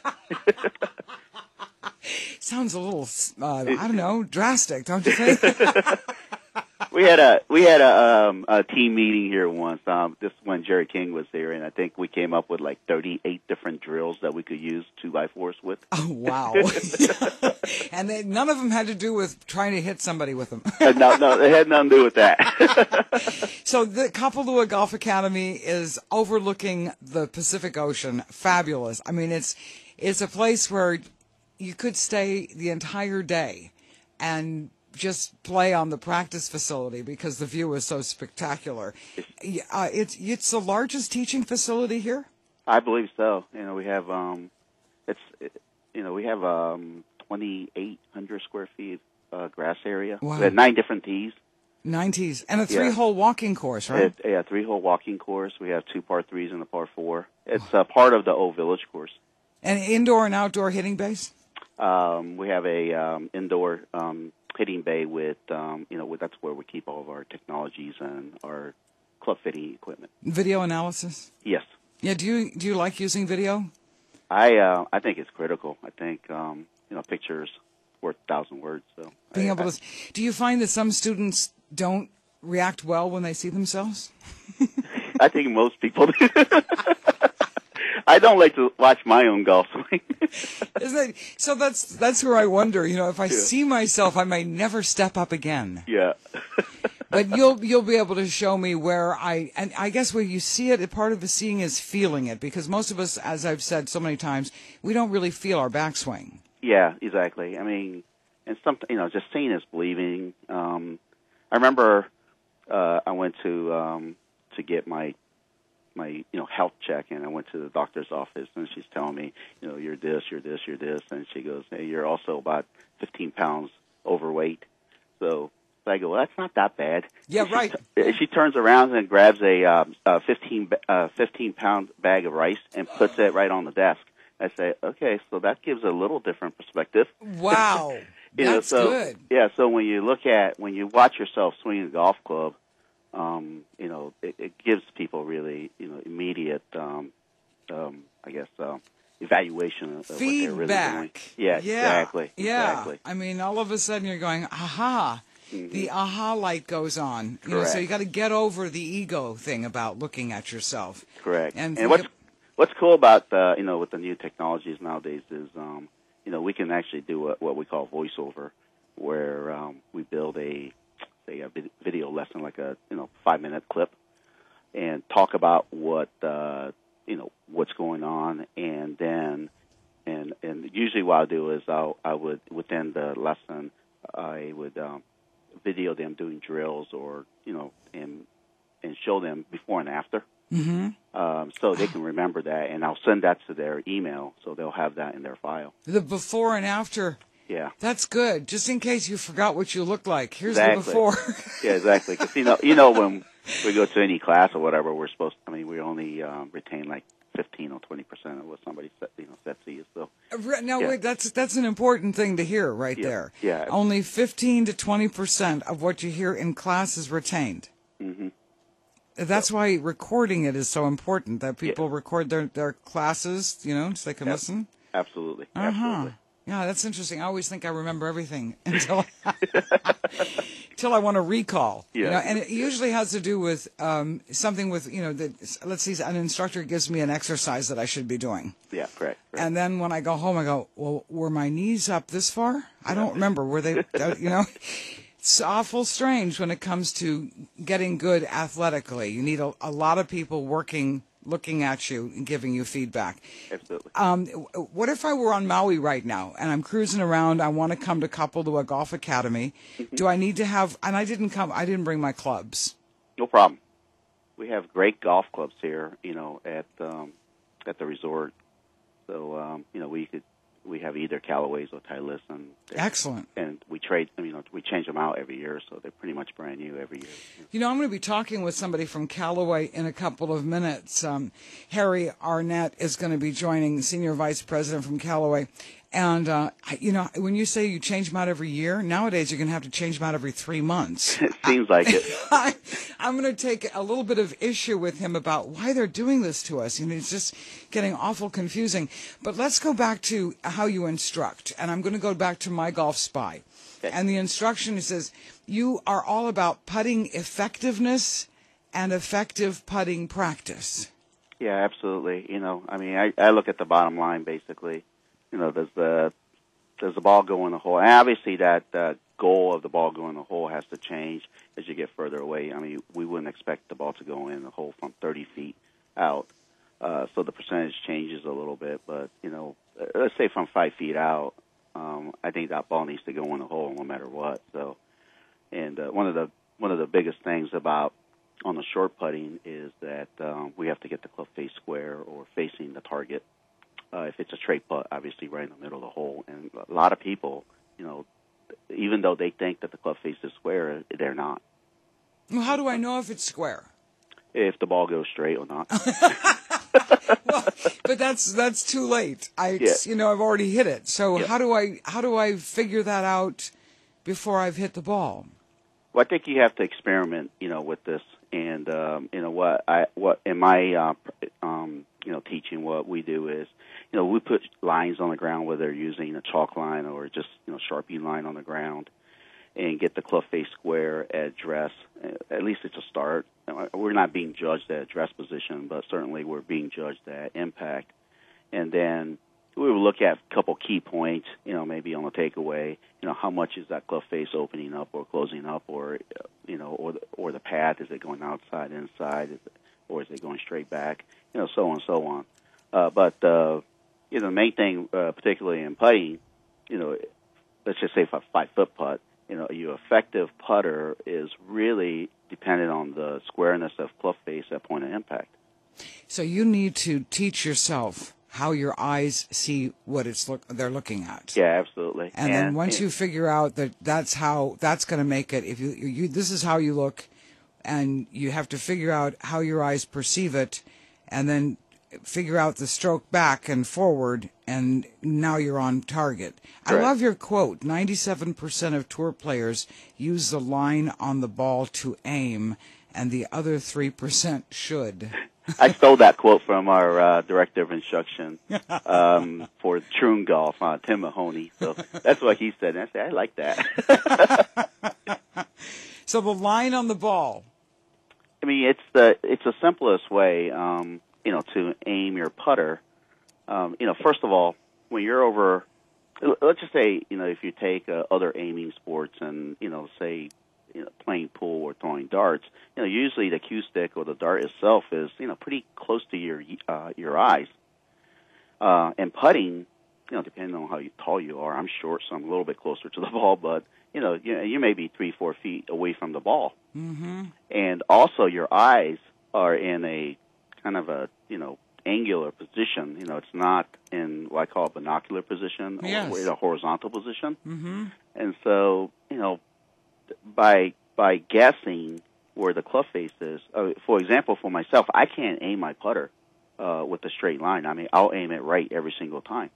Sounds a little, uh, I don't know, drastic, don't you think? We had a we had a, um, a team meeting here once. Um, this when Jerry King was there, and I think we came up with like thirty-eight different drills that we could use two by fours with. Oh wow! And they, none of them had to do with trying to hit somebody with them. no, no, it had nothing to do with that. So the Kapalua Golf Academy is overlooking the Pacific Ocean. Fabulous. I mean, it's it's a place where you could stay the entire day and just play on the practice facility because the view is so spectacular. Uh, it's it's the largest teaching facility here? I believe so. You know, we have um, it's you know we have um twenty-eight hundred square feet uh, grass area. Wow. We have nine different tees. Nine tees and a three-hole yeah. walking course, right? It, yeah, three-hole walking course. We have two par threes and a par four. It's uh, part of the Old Village course. And indoor and outdoor hitting bays? Um, we have a um, indoor um, hitting bay with, um, you know, with, that's where we keep all of our technologies and our club fitting equipment. Video analysis? Yes. Yeah. Do you do you like using video? I uh, I think it's critical. I think um, you know, pictures worth a thousand words. So being I, able I, to, do you find that some students don't react well when they see themselves? I think most people do. I don't like to watch my own golf swing. Isn't it? So that's that's where I wonder, you know, if I yeah. see myself, I may never step up again. Yeah. But you'll you'll be able to show me where I, and I guess where you see it, part of the seeing is feeling it, because most of us, as I've said so many times, we don't really feel our backswing. Yeah, exactly. I mean, and some, you know, just seeing is believing. Um, I remember uh, I went to um, to get my. my, you know, health check, and I went to the doctor's office, and she's telling me, you know, you're this, you're this, you're this, and she goes, hey, you're also about fifteen pounds overweight. So I go, well, that's not that bad. Yeah, she, right. She turns around and grabs a, uh, a fifteen, uh, fifteen pound bag of rice and puts it right on the desk. I say, okay, so that gives a little different perspective. Wow, you that's know, so, good. Yeah, so when you look at, when you watch yourself swing a golf club, Um, you know, it, it gives people really, you know, immediate, um, um, I guess, uh, evaluation of feedback. What they're really doing. Yeah, yeah, exactly. Yeah. Exactly. I mean, all of a sudden you're going, aha. Mm-hmm. The aha light goes on. Correct. You know, so you got to get over the ego thing about looking at yourself. Correct. And, and what's of, what's cool about uh, you know, with the new technologies nowadays is, um, you know, we can actually do a, what we call voiceover, where um, we build a a video lesson, like a, you know, five minute clip, and talk about what uh, you know, what's going on, and then and and usually what I'll do is I'll I would within the lesson I would um, video them doing drills, or, you know, and and show them before and after, mm-hmm. um, so they can remember that, and I'll send that to their email, so they'll have that in their file. The before and after. Yeah, that's good. Just in case you forgot what you look like, here's exactly. the before. Yeah, exactly. Because you know, you know, when we go to any class or whatever, we're supposed to, I mean, we only um, retain like fifteen or twenty percent of what somebody said, you know, said to you. So now, yeah. wait, that's that's an important thing to hear right yeah. there. Yeah. Only fifteen to twenty percent of what you hear in class is retained. Mm-hmm. That's so. why recording it is so important. That people yeah. record their their classes, you know, so they can yep. listen. Absolutely. Uh-huh. Absolutely. Yeah, that's interesting. I always think I remember everything until until I want to recall. Yeah. You know, and it usually has to do with um, something with, you know, that, let's see, an instructor gives me an exercise that I should be doing. Yeah, correct. correct. And then when I go home, I go, well, were my knees up this far? I don't remember. Were they, you know? It's awful strange when it comes to getting good athletically. You need a, a lot of people working, looking at you and giving you feedback. Absolutely. Um, what if I were on Maui right now and I'm cruising around? I want to come to Kapalua Golf Academy. Mm-hmm. Do I need to have? And I didn't come. I didn't bring my clubs. No problem. we have great golf clubs here, you know, at um, at the resort. So um, you know, we could we have either Callaways or Titleist, and excellent. And we trade, you know, we change them out every year, so they're pretty much brand new every year. You know, I'm going to be talking with somebody from Callaway in a couple of minutes. Um, Harry Arnett is going to be joining, Senior Vice President from Callaway. And, uh, you know, when you say you change them out every year, nowadays you're going to have to change them out every three months. It seems like it. I, I'm going to take a little bit of issue with him about why they're doing this to us. You know, it's just getting awful confusing. But let's go back to how you instruct. And I'm going to go back to My Golf Spy. Okay. And the instruction says, you are all about putting effectiveness and effective putting practice. Yeah, absolutely. You know, I mean, I, I look at the bottom line, basically. You know, does the does the ball go in the hole? And obviously, that uh, goal of the ball going in the hole has to change as you get further away. I mean, we wouldn't expect the ball to go in the hole from thirty feet out, uh, so the percentage changes a little bit. But you know, let's say from five feet out, um, I think that ball needs to go in the hole no matter what. So, and uh, one of the one of the biggest things about on the short putting is that um, we have to get the club face square or facing the target. Uh, if it's a straight putt, obviously right in the middle of the hole. And a lot of people, you know, even though they think that the club face is square, they're not. Well, how do I know if it's square? If the ball goes straight or not. Well, but that's that's too late. I, yeah. you know, I've already hit it. So yeah. how do I how do I figure that out before I've hit the ball? Well, I think you have to experiment, you know, with this. And um, you know what I what in my uh, um, you know teaching, what we do is, you know, we put lines on the ground, whether using a chalk line or just, you know, Sharpie line on the ground, and get the club face square at address. At least it's a start. We're not being judged at address position, but certainly we're being judged at impact. And then we will look at a couple key points, you know, maybe on the takeaway, you know, how much is that club face opening up or closing up, or, you know, or the, or the path, is it going outside, inside, is it, or is it going straight back, you know, so on and so on. Uh, but, uh, you know, the main thing, uh, particularly in putting, you know, let's just say for a five-foot putt, you know, your effective putter is really dependent on the squareness of club face at point of impact. So you need to teach yourself how your eyes see what it's look they're looking at. Yeah, absolutely. And, and then once and, you figure out that that's how that's going to make it, if you, you this is how you look, and you have to figure out how your eyes perceive it, and then figure out the stroke back and forward, and now you're on target. Correct. I love your quote, ninety-seven percent of tour players use the line on the ball to aim, and the other three percent should. I stole that quote from our uh, director of instruction um, for Troon Golf, uh, Tim Mahoney. So that's what he said. And I said, I like that. So the line on the ball. I mean, it's the it's the simplest way, um, you know, to aim your putter. Um, you know, first of all, when you're over, let's just say, you know, if you take uh, other aiming sports and, you know, say, you know, playing pool or throwing darts, you know, usually the cue stick or the dart itself is, you know, pretty close to your uh, your eyes. Uh, and putting, you know, depending on how tall you are, I'm short, so I'm a little bit closer to the ball, but, you know, you, you may be three, four feet away from the ball. Mm-hmm. And also your eyes are in a kind of a, you know, angular position. You know, it's not in what I call a binocular position, yes. or in a horizontal position. Mm-hmm. And so, you know, by by guessing where the club face is, uh, for example, for myself, I can't aim my putter uh, with a straight line. I mean, I'll aim it right every single time.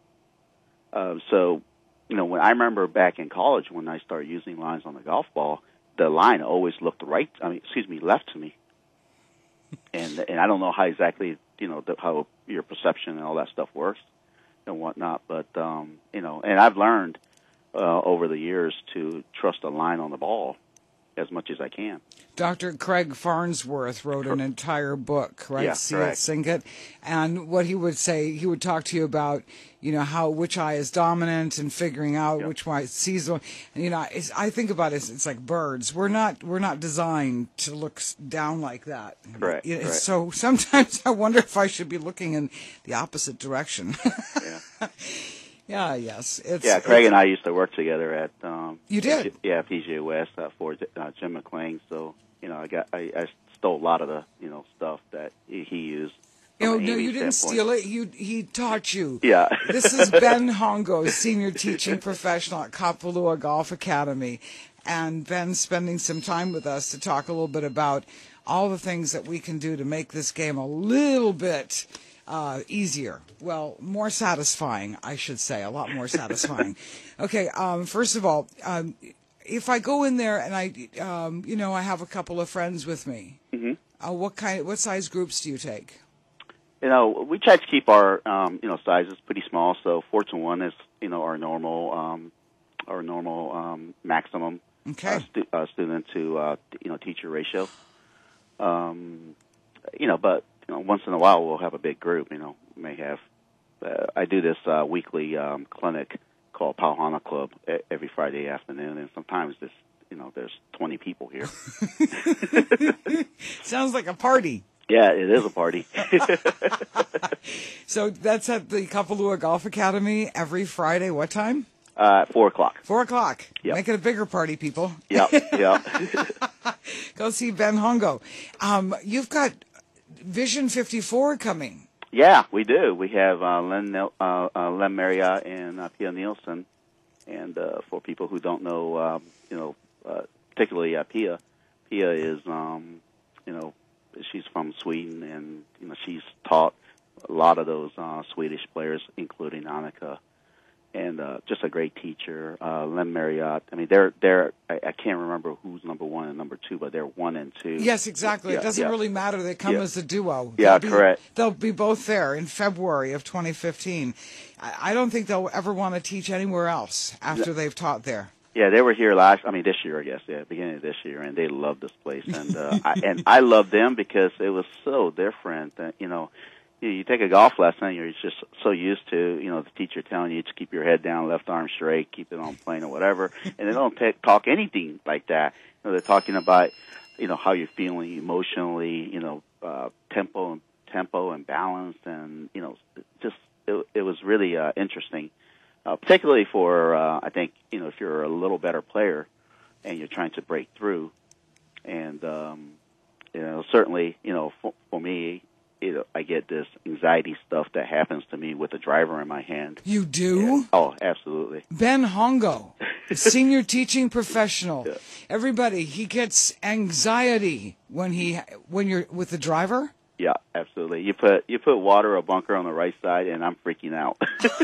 Uh, so, you know, when I remember back in college when I started using lines on the golf ball, the line always looked right. I mean, excuse me, left to me. And and I don't know how exactly, you know, the, how your perception and all that stuff works and whatnot, but um, you know, and I've learned uh, over the years to trust a line on the ball as much as I can. Doctor Craig Farnsworth wrote an entire book, right? Yeah, See It, correct. Sink It. And what he would say, he would talk to you about, you know, how which eye is dominant and figuring out Yep. which eye sees the. And, you know, it's, I think about it, it's, it's like birds. We're not we're not designed to look s- down like that. Correct, You know, correct. So sometimes I wonder if I should be looking in the opposite direction. Yeah. Yeah. Yes. It's, Yeah, Craig it's, and I used to work together at um, You did? Yeah, P G A West uh, for uh, Jim McClain. So, you know, I got I, I stole a lot of the, you know, stuff that he, he used. No, no, you didn't steal it. You, he taught you. Yeah. This is Ben Hongo, senior teaching professional at Kapalua Golf Academy. And Ben's spending some time with us to talk a little bit about all the things that we can do to make this game a little bit uh, easier. Well, more satisfying, I should say, a lot more satisfying. Okay, um, first of all, um, if I go in there and I, um, you know, I have a couple of friends with me, mm-hmm. uh, what kind, what size groups do you take? You know, we try to keep our, um, you know, sizes pretty small. So four to one is, you know, our normal, um, our normal um, maximum okay. uh, stu- uh, student to, uh, you know, teacher ratio. Um, you know, but you know, once in a while we'll have a big group. You know, we may have. Uh, I do this uh, weekly um, clinic called Pauhana Club every Friday afternoon, and sometimes this, you know, there's twenty people here. Sounds like a party. Yeah, it is a party. So that's at the Kapalua Golf Academy every Friday. What time? Uh, four o'clock. Four o'clock. Yep. Make it a bigger party, people. Yeah, yeah. Go see Ben Hongo. Um, you've got Vision fifty-four coming. Yeah, we do. We have uh, Len, uh, uh, Len Marriott and uh, Pia Nielsen. And uh, for people who don't know, um, you know, uh, particularly uh, Pia, Pia is, um, you know, she's from Sweden, and you know she's taught a lot of those uh, Swedish players, including Annika, and uh, just a great teacher. Uh, Len Marriott. I mean, they're they're. I, I can't remember who's number one and number two, but they're one and two. Yes, exactly. Yeah, it doesn't yeah. really matter. They come yeah. as a duo. Yeah, they'll be, correct. They'll be both there in February of twenty fifteen. I, I don't think they'll ever want to teach anywhere else after no. they've taught there. Yeah, they were here last. I mean, this year, I guess. Yeah, beginning of this year, and they loved this place, and uh, I, and I loved them because it was so different. That, you know, you, you take a golf lesson, you're just so used to, you know, the teacher telling you to keep your head down, left arm straight, keep it on plane or whatever, and they don't t- talk anything like that. You know, they're talking about, you know, how you're feeling emotionally, you know, uh, tempo and tempo and balance, and you know, just it, it was really uh, interesting. Uh, particularly for, uh, I think, you know, if you're a little better player and you're trying to break through. And, um, you know, certainly, you know, for, for me, you know, I get this anxiety stuff that happens to me with a driver in my hand. You do? Yeah. Oh, absolutely. Ben Hongo, senior teaching professional. Yeah. Everybody, he gets anxiety when he when you're with the driver? Yeah, absolutely. You put you put water or bunker on the right side, and I'm freaking out.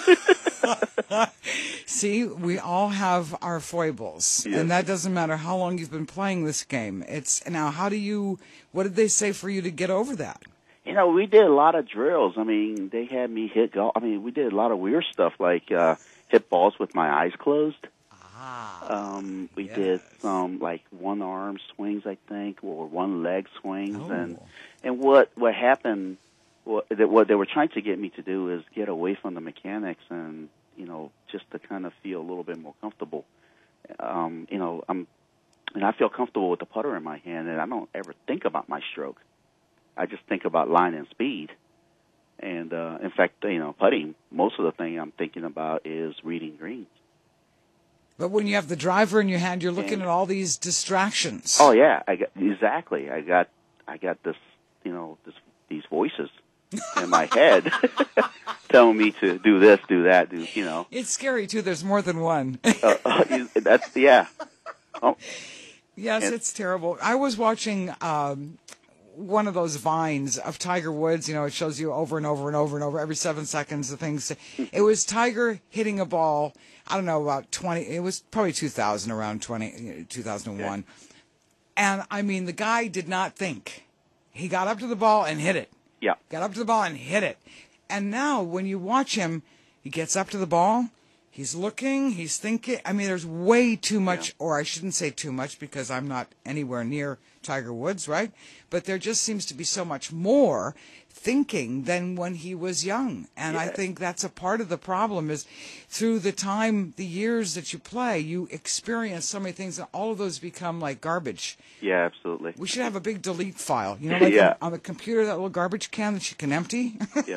See, we all have our foibles, yes. And that doesn't matter how long you've been playing this game. It's now, how do you? What did they say for you to get over that? You know, we did a lot of drills. I mean, they had me hit golf. I mean, we did a lot of weird stuff, like uh, hit balls with my eyes closed. Ah, um, we yes. did some like one arm swings, I think, or one leg swings, oh. and and what what happened, what, what they were trying to get me to do is get away from the mechanics and, you know, just to kind of feel a little bit more comfortable. Um, you know, I'm and I feel comfortable with the putter in my hand, and I don't ever think about my stroke. I just think about line and speed. And uh, in fact, you know, putting, most of the thing I'm thinking about is reading greens. But when you have the driver in your hand, you're looking and, at all these distractions. Oh yeah, I got, exactly. I got, I got this, you know, this, these voices in my head telling me to do this, do that, do, you know. It's scary too. There's more than one. uh, uh, that's yeah. Oh. Yes, and, it's terrible. I was watching um, one of those vines of Tiger Woods. You know, it shows you over and over and over and over every seven seconds the things. It was Tiger hitting a ball. I don't know, about twenty, it was probably two thousand, around twenty, two thousand one. Yeah. And, I mean, the guy did not think. He got up to the ball and hit it. Yeah. Got up to the ball and hit it. And now, when you watch him, he gets up to the ball, he's looking, he's thinking. I mean, there's way too much, yeah. or I shouldn't say too much because I'm not anywhere near Tiger Woods, right? But there just seems to be so much more thinking than when he was young. And yeah. I think that's a part of the problem is through the time, the years that you play, you experience so many things and all of those become like garbage. Yeah, absolutely. We should have a big delete file, you know, like yeah. on, on the computer, that little garbage can that you can empty. Yeah.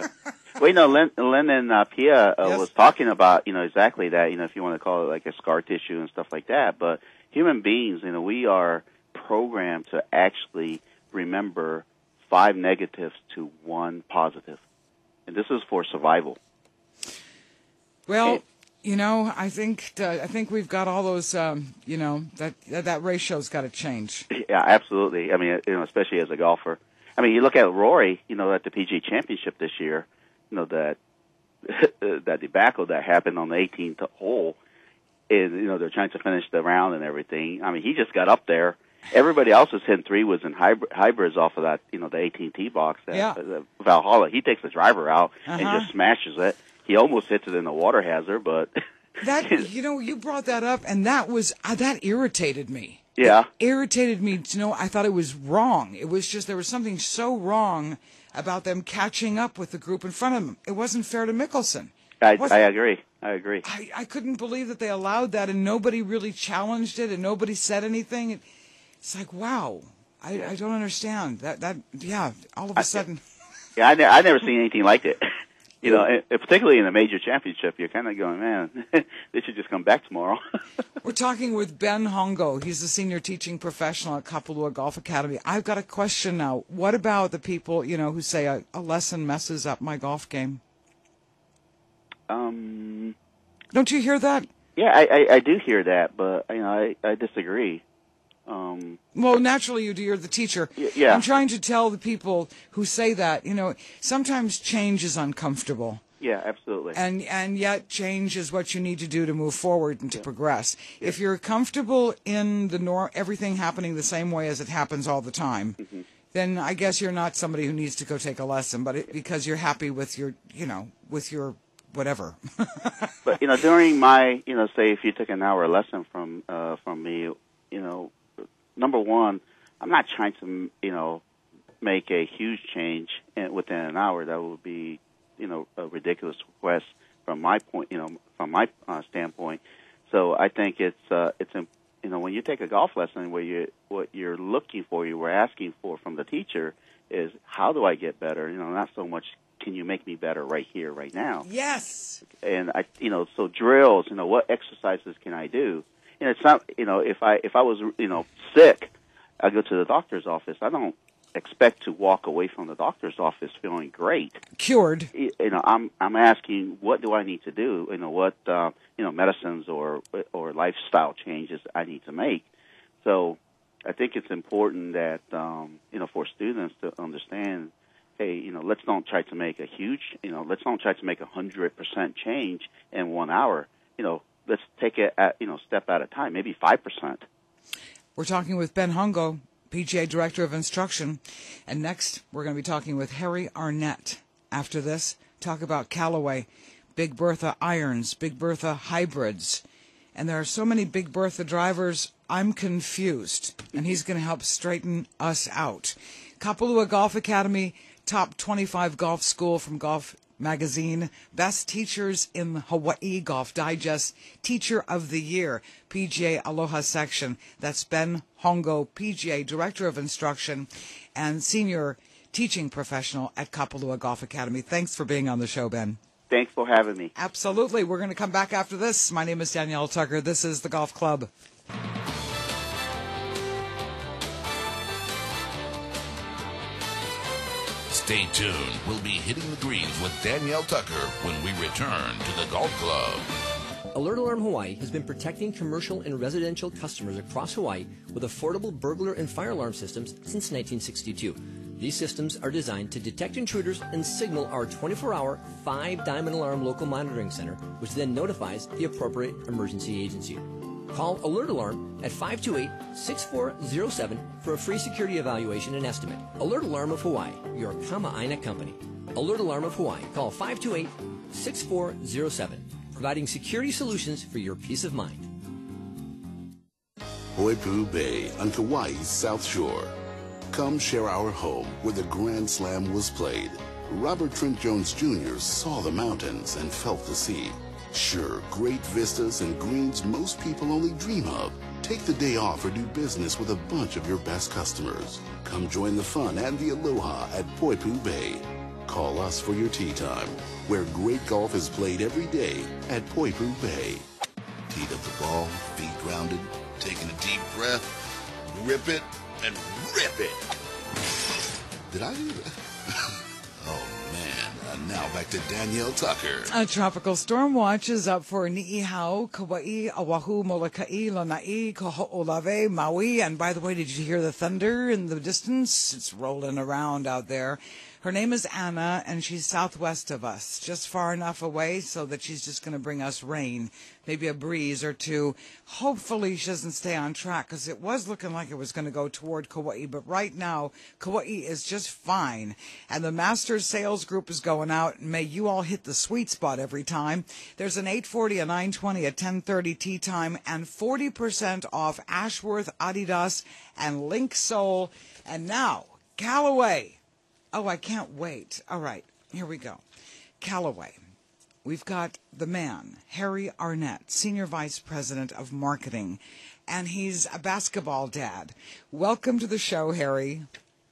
Well, you know, Len, Lennon uh, Pia uh, Yes. was talking about, you know, exactly that, you know, if you want to call it like a scar tissue and stuff like that. But human beings, you know, we are programmed to actually remember five negatives to one positive. And this is for survival. Well, It- you know, I think uh, I think we've got all those. Um, you know, that that, that ratio's got to change. Yeah, absolutely. I mean, you know, especially as a golfer. I mean, you look at Rory, you know, at the P G A Championship this year, you know, that that debacle that happened on the eighteenth hole, and, you know, they're trying to finish the round and everything. I mean, he just got up there. Everybody else was hitting three was in hybrid, hybrids off of that, you know, the eighteen tee box. That, Yeah. uh, Valhalla, he takes the driver out Uh-huh. and just smashes it. He almost hits it in the water hazard, but That you know, you brought that up, and that was uh, that irritated me. yeah. It irritated me to know. I thought it was wrong. It was just there was something so wrong about them catching up with the group in front of them. It wasn't fair to Mickelson. I, Wasn't- I agree. I agree. I, I couldn't believe that they allowed that, and nobody really challenged it, and nobody said anything. It, it's like, wow, I, I don't understand that. That yeah, all of a sudden, Yeah, I, ne- I never seen anything like it. You know, and, and particularly in a major championship, you're kind of going, man, they should just come back tomorrow. we're talking with Ben Hongo. He's the senior teaching professional at Kapalua Golf Academy. I've got a question now. What about the people, you know, who say a, a lesson messes up my golf game? um, Don't you hear that? yeah, I, I, I do hear that, but you know, I, I disagree. Um, Well, naturally you do. You're the teacher. Y- yeah. I'm trying to tell the people who say that, you know, sometimes change is uncomfortable. yeah, absolutely. And and yet change is what you need to do to move forward and to progress. If you're comfortable in the nor everything happening the same way as it happens all the time, Mm-hmm. then I guess you're not somebody who needs to go take a lesson, but it, because you're happy with your, you know, with your whatever. But you know, during my, you know, say if you took an hour lesson from uh, from me, you know, number one, I'm not trying to, you know, make a huge change in, within an hour. That would be, you know, a ridiculous request from my point, you know, from my uh, standpoint. So I think it's uh, it's you know, when you take a golf lesson, where you what you're looking for, you were asking for from the teacher is how do I get better? You know, not so much can you make me better right here, right now. Yes. And I, you know, so drills, you know, what exercises can I do? And it's not, you know, if I if I was, you know, sick, I go to the doctor's office. I don't expect to walk away from the doctor's office feeling great. Cured. You know, I'm I'm asking, what do I need to do? You know, what uh, you know, medicines or or lifestyle changes I need to make. So, I think it's important that um, you know, for students to understand, hey, you know, let's don't try to make a huge, you know, let's don't try to make a hundred percent change in one hour. You know, let's take it at, you know, step at a time, maybe five percent. We're talking with Ben Hongo, P G A Director of Instruction. And next, we're going to be talking with Harry Arnett. After this, talk about Callaway, Big Bertha irons, Big Bertha hybrids. And there are so many Big Bertha drivers, I'm confused. And he's going to help straighten us out. Kapalua Golf Academy, top twenty-five golf school from Golf Magazine, Best Teachers in Hawaii Golf Digest, Teacher of the Year, P G A Aloha Section. That's Ben Hongo, P G A Director of Instruction and Senior Teaching Professional at Kapalua Golf Academy. Thanks for being on the show, Ben. Thanks for having me. Absolutely. We're going to come back after this. My name is Danielle Tucker. This is the Golf Club. Stay tuned. We'll be hitting the greens with Danielle Tucker when we return to the Golf Club. Alert Alarm Hawaii has been protecting commercial and residential customers across Hawaii with affordable burglar and fire alarm systems since nineteen sixty-two. These systems are designed to detect intruders and signal our twenty-four hour, five diamond alarm local monitoring center, which then notifies the appropriate emergency agency. Call Alert Alarm at five two eight, six four zero seven for a free security evaluation and estimate. Alert Alarm of Hawaii, your Kama'aina company. Alert Alarm of Hawaii. Call five two eight, six four zero seven, providing security solutions for your peace of mind. Poipu Bay on Kauai's South Shore. Come share our home where the Grand Slam was played. Robert Trent Jones Junior saw the mountains and felt the sea. Sure, great vistas and greens most people only dream of. Take the day off or do business with a bunch of your best customers. Come join the fun and the aloha at Poipu Bay. call us for your tee time, where great golf is played every day at Poipu Bay. Teed up the ball, feet grounded, taking a deep breath, grip it, and rip it. Did I do that? Oh, man. And now back to Danielle Tucker. A tropical storm watch is up for Ni'ihau, Kauai, Oahu, Molokai, Lanai, Koho'olave, Maui. And by the way, did you hear the thunder in the distance? It's rolling around out there. Her name is Anna, and she's southwest of us, just far enough away so that she's just going to bring us rain, maybe a breeze or two. Hopefully she doesn't stay on track, because it was looking like it was going to go toward Kauai, but right now Kauai is just fine. And the Masters sales group is going out, and may you all hit the sweet spot every time. There's an eight forty, a nine twenty, a ten thirty tee time, and forty percent off Ashworth, Adidas, and Link Soul. And now, Callaway. Oh, I can't wait. All right, here we go. Callaway. We've got the man, Harry Arnett, Senior Vice President of Marketing, and he's a basketball dad. Welcome to the show, Harry.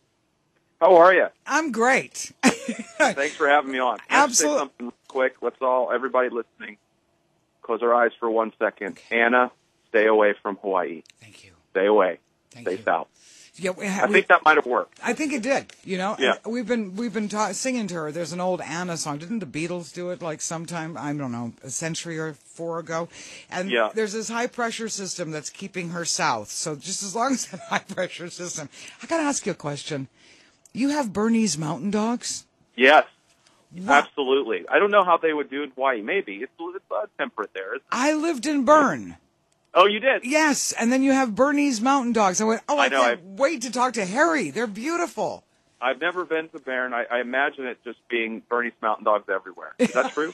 How are you? I'm great. Thanks for having me on. Absolutely. Say something quick. Let's all, everybody listening, close our eyes for one second. Okay. Anna, stay away from Hawaii. Thank you. Stay away. Thank stay you. south. Yeah, we, I we, think that might have worked. I think it did. You know, yeah. we've been we've been ta- singing to her. There's an old Anna song. Didn't the Beatles do it like sometime? I don't know, a century or four ago. And yeah. there's this high pressure system that's keeping her south. So just as long as that high pressure system. I got to ask you a question. You have Bernese Mountain Dogs? Yes, what? Absolutely. I don't know how they would do in Hawaii. Maybe it's, it's uh, temperate there. Isn't it? I lived in Bern. Oh, you did? Yes, and then you have Bernese Mountain Dogs. I went, oh, I, I know, can't I've, wait to talk to Harry. They're beautiful. I've never been to Bern. I, I imagine it just being Bernese Mountain Dogs everywhere. Is that true?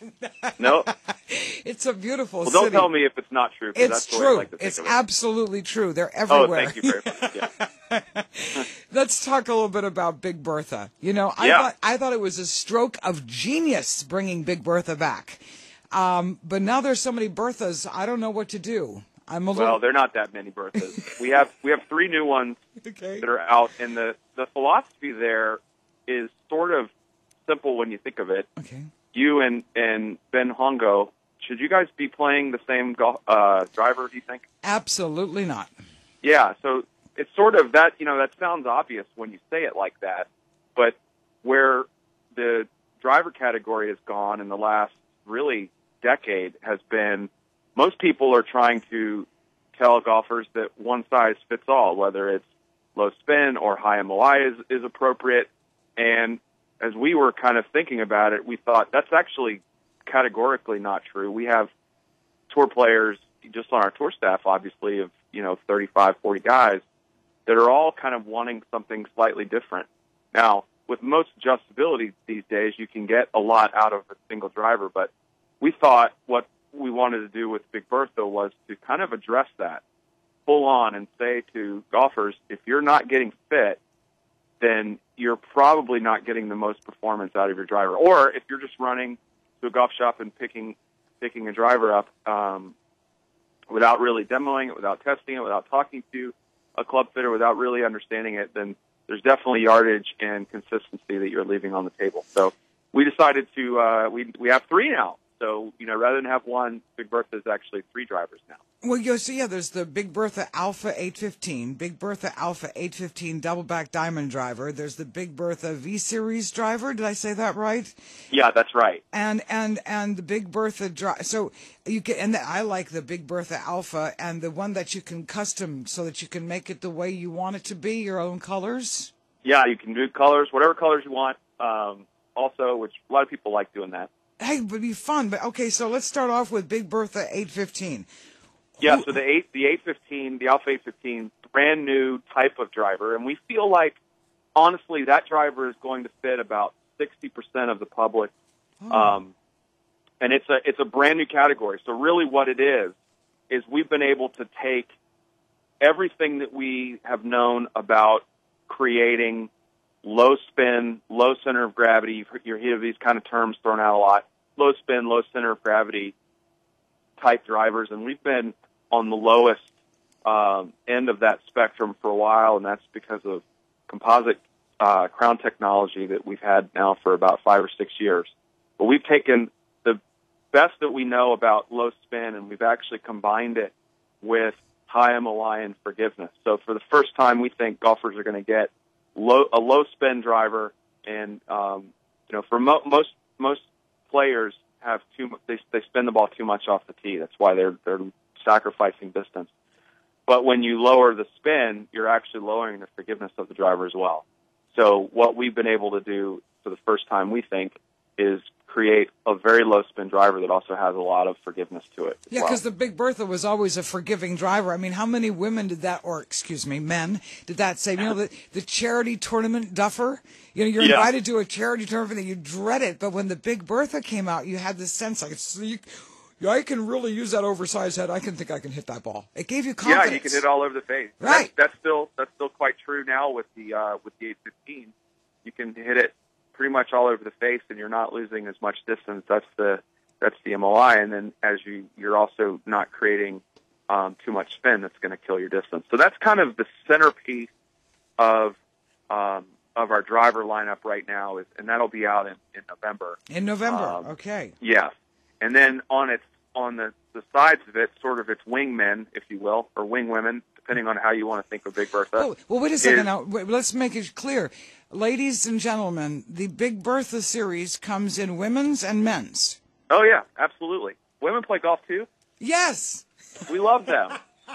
No? It's a beautiful well, city. Don't tell me if it's not true. It's that's the true. way I like to think it's of it. absolutely true. They're everywhere. Oh, thank you very much. Yeah. Let's talk a little bit about Big Bertha. You know, I yeah. thought I thought it was a stroke of genius bringing Big Bertha back. Um, but now there's so many Berthas, I don't know what to do. I'm a well, little... they're not that many Berthas. we have we have three new ones okay. that are out, and the, the philosophy there is sort of simple when you think of it. Okay. You and, and Ben Hongo, should you guys be playing the same golf, uh, driver, do you think? Absolutely not. Yeah, so it's sort of that, you know, that sounds obvious when you say it like that, but where the driver category has gone in the last really decade has been most people are trying to tell golfers that one size fits all, whether it's low spin or high M O I is, is appropriate. And as we were kind of thinking about it, we thought that's actually categorically not true. We have tour players just on our tour staff, obviously, of, you know, thirty-five, forty guys that are all kind of wanting something slightly different. Now, with most adjustability these days, you can get a lot out of a single driver, but we thought what we wanted to do with Big Bertha was to kind of address that full on and say to golfers, if you're not getting fit, then you're probably not getting the most performance out of your driver. Or if you're just running to a golf shop and picking picking a driver up um, without really demoing it, without testing it, without talking to a club fitter, without really understanding it, then there's definitely yardage and consistency that you're leaving on the table. So we decided to uh, we we have three now. So, you know, rather than have one, Big Bertha is actually three drivers now. Well, you so yeah, there's the Big Bertha Alpha eight fifteen, Big Bertha Alpha eight fifteen double back diamond driver. There's the Big Bertha V Series driver. Did I say that right? Yeah, that's right. And and and the Big Bertha dri- so you can and the, I like the Big Bertha Alpha and the one that you can custom so that you can make it the way you want it to be, your own colors. Yeah, you can do colors, whatever colors you want. Um, also, which a lot of people like doing that. Hey, it would be fun. But okay, so let's start off with Big Bertha eight fifteen. Yeah, so the eight, the eight fifteen, the Alpha eight fifteen, brand new type of driver, and we feel like, honestly, that driver is going to fit about sixty percent of the public, oh. um, and it's a it's a brand new category. So really, what it is is we've been able to take everything that we have known about creating low spin, low center of gravity. You hear these kind of terms thrown out a lot: low spin, low center of gravity type drivers, and we've been on the lowest um, end of that spectrum for a while, and that's because of composite uh, Crown technology that we've had now for about five or six years. But we've taken the best that we know about low spin, and we've actually combined it with high M O I and forgiveness. So for the first time, we think golfers are going to get low, a low spin driver, and um, you know, for mo- most most players have too mu- they they spin the ball too much off the tee. That's why they're they're sacrificing distance. But when you lower the spin, you're actually lowering the forgiveness of the driver as well. So what we've been able to do for the first time, we think, is create a very low spin driver that also has a lot of forgiveness to it. Yeah, because well. the Big Bertha was always a forgiving driver. I mean, how many women did that, or excuse me, men, did that say? You know, the, the charity tournament duffer? You know, you're yeah. invited to a charity tournament and you dread it, but when the Big Bertha came out, you had this sense like, it's, you, yeah, I can really use that oversized head. I can think I can hit that ball. It gave you confidence. Yeah, you can hit all over the face. Right. That's, that's still that's still quite true now with the uh, with the eight fifteen. You can hit it pretty much all over the face, and you're not losing as much distance. That's the that's the M O I, and then as you you're also not creating um, too much spin that's going to kill your distance. So that's kind of the centerpiece of um, of our driver lineup right now, is, and that'll be out in, in November. In November, um, okay. Yeah, and then on its on the, the sides of it, sort of its wingmen, if you will, or wing women, depending on how you want to think of Big Bertha. Oh, well, wait a second is, now. Wait, let's make it clear. Ladies and gentlemen, the Big Bertha series comes in women's and men's. Oh, yeah, absolutely. Women play golf, too? Yes. We love them.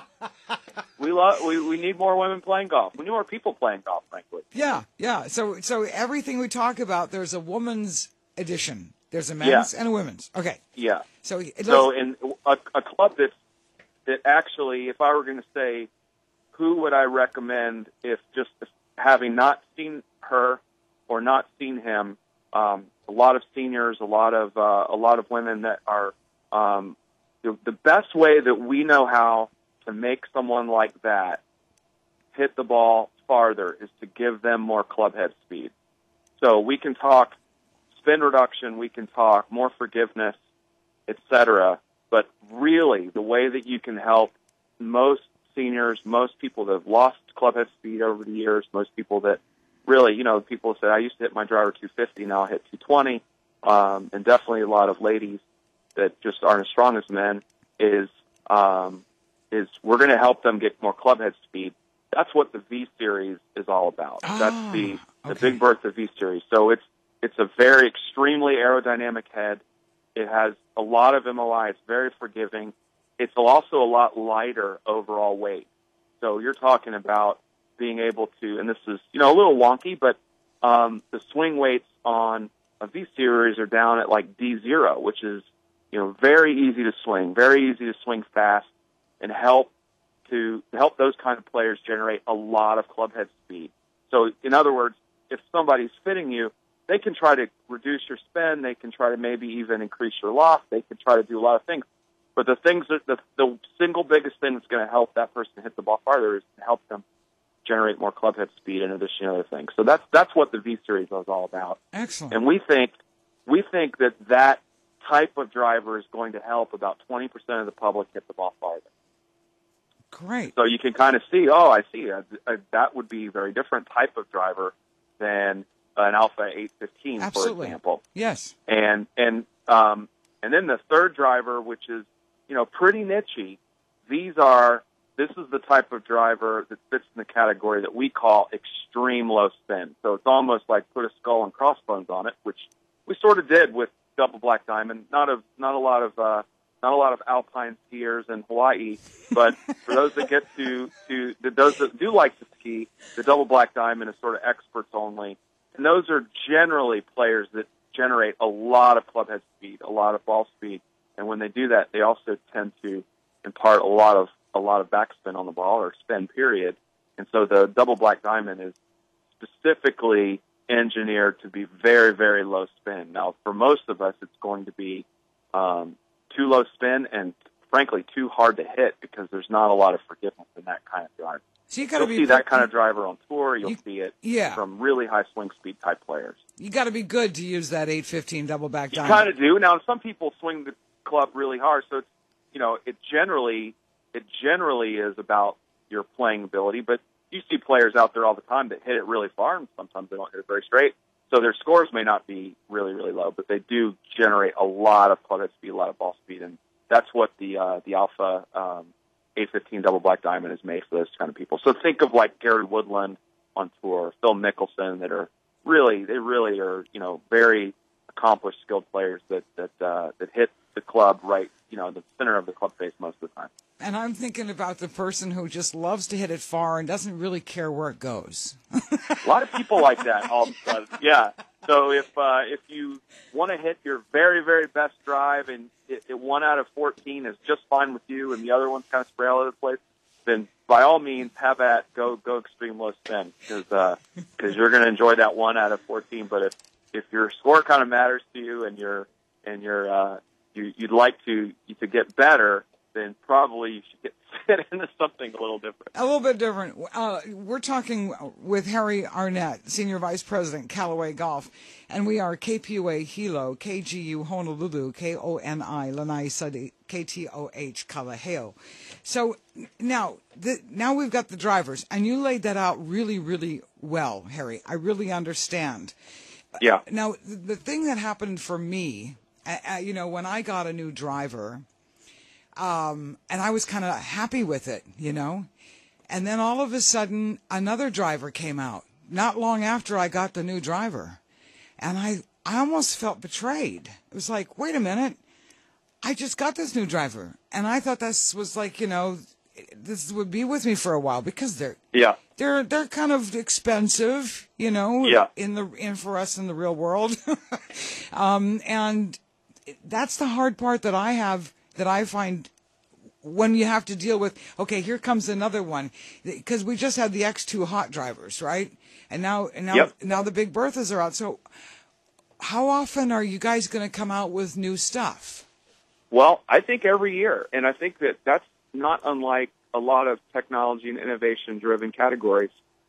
we love. We, we need more women playing golf. We need more people playing golf, frankly. Yeah, yeah. So so everything we talk about, there's a woman's edition. There's a men's yeah. and a women's. Okay. Yeah. So it so in a, a club that that actually, if I were going to say, who would I recommend if just having not seen her or not seen him, um, a lot of seniors, a lot of uh, a lot of women that are um, the, the best way that we know how to make someone like that hit the ball farther is to give them more club head speed. So we can talk spin reduction, we can talk more forgiveness, et cetera. But really, the way that you can help most seniors, most people that have lost club head speed over the years, most people that really, you know, people say, I used to hit my driver two fifty, now I hit two twenty, um, and definitely a lot of ladies that just aren't as strong as men, is um, is we're going to help them get more club head speed. That's what the V Series is all about. Ah, That's the, the okay. Big Bertha V Series. So it's it's a very extremely aerodynamic head. It has a lot of M O I. It's very forgiving. It's also a lot lighter overall weight. So you're talking about being able to, and this is, you know, a little wonky, but um, the swing weights on a V Series are down at like D zero, which is, you know, very easy to swing, very easy to swing fast, and help to help those kind of players generate a lot of club head speed. So in other words, if somebody's fitting you, they can try to reduce your spin. They can try to maybe even increase your loft. They can try to do a lot of things. But the things that the, the single biggest thing that's going to help that person hit the ball farther is to help them generate more club head speed in addition to other things. So that's that's what the V Series is all about. Excellent. And we think we think that that type of driver is going to help about twenty percent of the public hit the ball farther. Great. So you can kind of see, oh, I see, uh, uh, that would be a very different type of driver than an Alpha eight fifteen, Absolutely. for example. Yes. And and um, and then the third driver, which is, you know, pretty nichey. These are this is the type of driver that fits in the category that we call extreme low spin. So it's almost like put a skull and crossbones on it, which we sort of did with Double Black Diamond. Not of not a lot of uh, not a lot of alpine skiers in Hawaii, but for those that get to to those that do like to ski, the Double Black Diamond is sort of experts only. And those are generally players that generate a lot of club head speed, a lot of ball speed. And when they do that, they also tend to impart a lot of a lot of backspin on the ball, or spin, period. And so the Double Black Diamond is specifically engineered to be very, very low spin. Now, for most of us, it's going to be um, too low spin and, frankly, too hard to hit because there's not a lot of forgiveness in that kind of driver. So you gotta You'll be see that kind of driver on tour. You'll you, see it yeah. from really high swing speed type players. You got to be good to use that eight fifteen Double Black You Diamond. kind of do. Now, some people swing the club really hard, so it's, you know, it generally it generally is about your playing ability. But you see players out there all the time that hit it really far, and sometimes they don't hit it very straight. So their scores may not be really, really low, but they do generate a lot of club head speed, a lot of ball speed, and that's what the uh, the Alpha um, eight fifteen Double Black Diamond is made for those kind of people. So think of like Gary Woodland on tour, Phil Mickelson, that are really, they really are, you know, very accomplished, skilled players that that uh, that hit the club right, you know, the center of the club face most of the time. And I'm thinking about the person who just loves to hit it far and doesn't really care where it goes. A lot of people like that all of a sudden. Yeah. So if uh, if you want to hit your very, very best drive and it, it one out of fourteen is just fine with you and the other one's kind of spray all over the place, then by all means have at go go extreme low spin because uh, cause you're going to enjoy that one out of fourteen. But if if your score kind of matters to you and you're and you're uh, you, you'd like to to get better, then probably you should get fit into something a little different. A little bit different. Uh, we're talking with Harry Arnett, Senior Vice President, Callaway Golf, and we are K P U A Hilo, K G U Honolulu, K O N I Lanai Sadi, K T O H Kalaheo. So now, the, now we've got the drivers, and you laid that out really, really well, Harry. I really understand. Yeah. Now, the thing that happened for me, uh, you know, when I got a new driver, Um, and I was kind of happy with it, you know. And then all of a sudden, another driver came out, not long after I got the new driver. And I, I almost felt betrayed. It was like, wait a minute, I just got this new driver. And I thought this was like, you know, this would be with me for a while because they're, yeah. they're, they're kind of expensive, you know, yeah. in the, in for us in the real world. um, and that's the hard part that I have, that I find when you have to deal with, okay, here comes another one, because we just had the X two hot drivers, right? And now, and now, yep. now the Big Berthas are out. So how often are you guys going to come out with new stuff? Well, I think every year, and I think that that's not unlike a lot of technology and innovation-driven categories.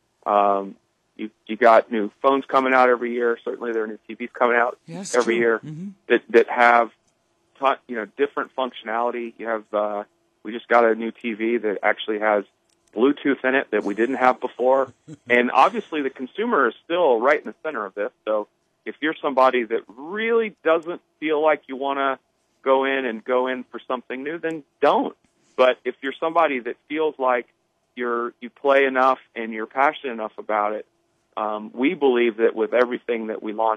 Um, you you got new phones coming out every year. Certainly, there are new T Vs coming out yes, every true. year mm-hmm. that that have taught, you know, different functionality. You have, uh, we just got a new T V that actually has Bluetooth in it that we didn't have before. And obviously the consumer is still right in the center of this. So if you're somebody that really doesn't feel like you want to go in and go in for something new, then don't. But if you're somebody that feels like you're, you play enough and you're passionate enough about it, um, we believe that with everything that we launch,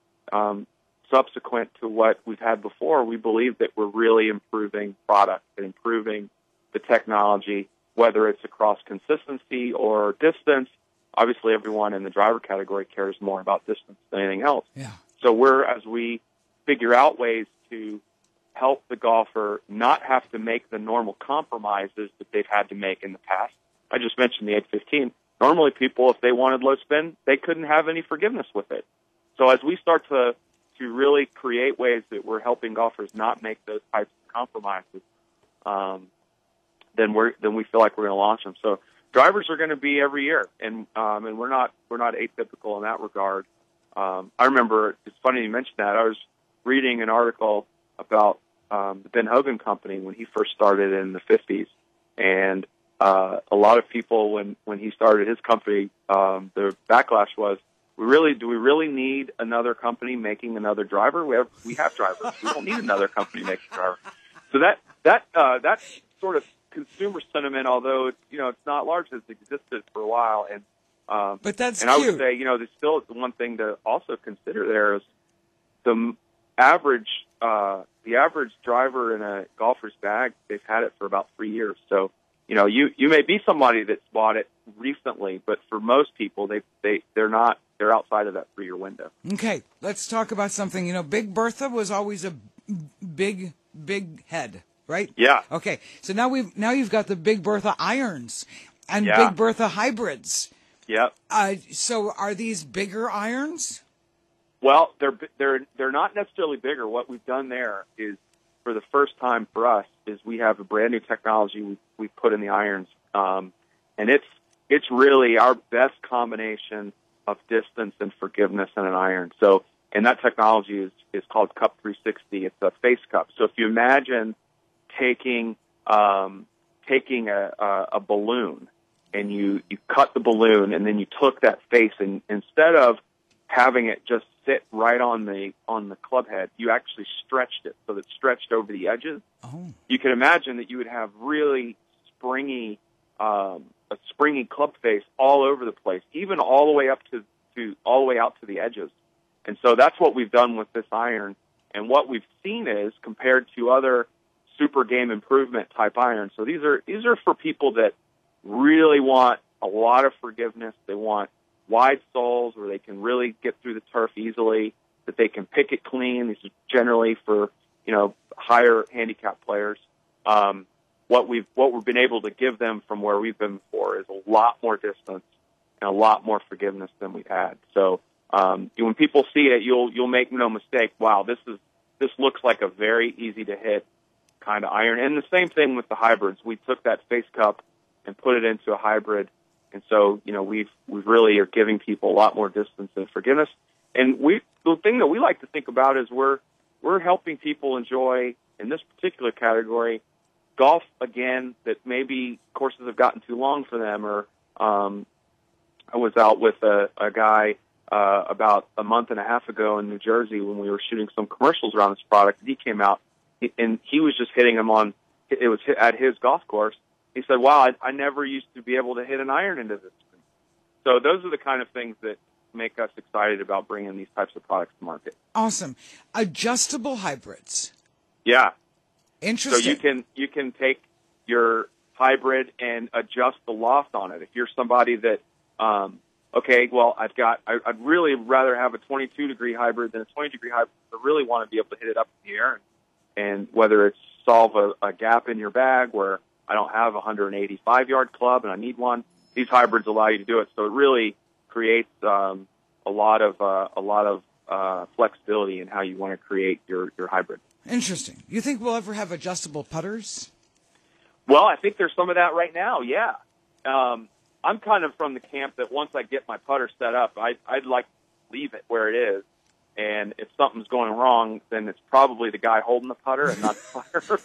um, subsequent to what we've had before, we believe that we're really improving product and improving the technology, whether it's across consistency or distance. Obviously, everyone in the driver category cares more about distance than anything else. Yeah. So we're, as we figure out ways to help the golfer not have to make the normal compromises that they've had to make in the past. I just mentioned the eight fifteen. Normally, people, if they wanted low spin, they couldn't have any forgiveness with it. So as we start to to really create ways that we're helping golfers not make those types of compromises, um, then we're then we feel like we're going to launch them. So drivers are going to be every year, and um, and we're not we're not atypical in that regard. Um, I remember, it's funny you mentioned that. I was reading an article about um, the Ben Hogan Company when he first started in the fifties, and uh, a lot of people when when he started his company, um, the backlash was, We really do we really need another company making another driver? We have we have drivers. We don't need another company making a driver. So that that uh, that sort of consumer sentiment, although it's, you know, it's not large, has existed for a while. And um, but that's and cute. I would say, you know, there's still one thing to also consider there is the average uh, the average driver in a golfer's bag. They've had it for about three years. So you know, you you may be somebody that's bought it recently, but for most people, they they they're not. They're outside of that three-year window. Okay, let's talk about something. You know, Big Bertha was always a big, big head, right? Yeah. Okay, so now we've now you've got the Big Bertha irons and yeah. Big Bertha hybrids. Yep. Uh, so are these bigger irons? Well, they're they're they're not necessarily bigger. What we've done there is, for the first time for us, is we have a brand new technology we we put in the irons, um, and it's it's really our best combination of distance and forgiveness in an iron. So, and that technology is, is called Cup three sixty. It's a face cup. So if you imagine taking, um, taking a, a, a balloon and you, you cut the balloon, and then you took that face, and instead of having it just sit right on the on the club head, you actually stretched it so that it stretched over the edges. Oh. You can imagine that you would have really springy, um, a springy club face all over the place, even all the way up to, to all the way out to the edges. And so that's what we've done with this iron. And what we've seen is, compared to other super game improvement type irons, so these are these are for people that really want a lot of forgiveness. They want wide soles where they can really get through the turf easily, that they can pick it clean. These are generally for, you know, higher handicap players. Um, what we've what we've been able to give them from where we've been before is a lot more distance and a lot more forgiveness than we've had. So um, when people see it, you'll you'll make no mistake. Wow, this is this looks like a very easy to hit kind of iron. And the same thing with the hybrids. We took that face cup and put it into a hybrid. And so, you know, we've we really are giving people a lot more distance and forgiveness. And we the thing that we like to think about is we're we're helping people enjoy, in this particular category, golf again, that maybe courses have gotten too long for them. Or um, I was out with a, a guy uh, about a month and a half ago in New Jersey when we were shooting some commercials around this product. And he came out, and he was just hitting them on, it was at his golf course. He said, wow, I, I never used to be able to hit an iron into this screen. So those are the kind of things that make us excited about bringing these types of products to market. Awesome. Adjustable hybrids. Yeah. Interesting. So you can you can take your hybrid and adjust the loft on it. If you're somebody that, um, okay, well, I've got, I, I'd really rather have a twenty-two degree hybrid than a twenty degree hybrid. I really want to be able to hit it up in the air, and, and whether it's solve a, a gap in your bag where I don't have a one hundred eighty-five yard club and I need one, these hybrids allow you to do it. So it really creates um, a lot of uh, a lot of uh, flexibility in how you want to create your, your hybrid. Interesting. You think we'll ever have adjustable putters? Well, I think there's some of that right now, yeah. Um, I'm kind of from the camp that once I get my putter set up, I, I'd like to leave it where it is. And if something's going wrong, then it's probably the guy holding the putter and not the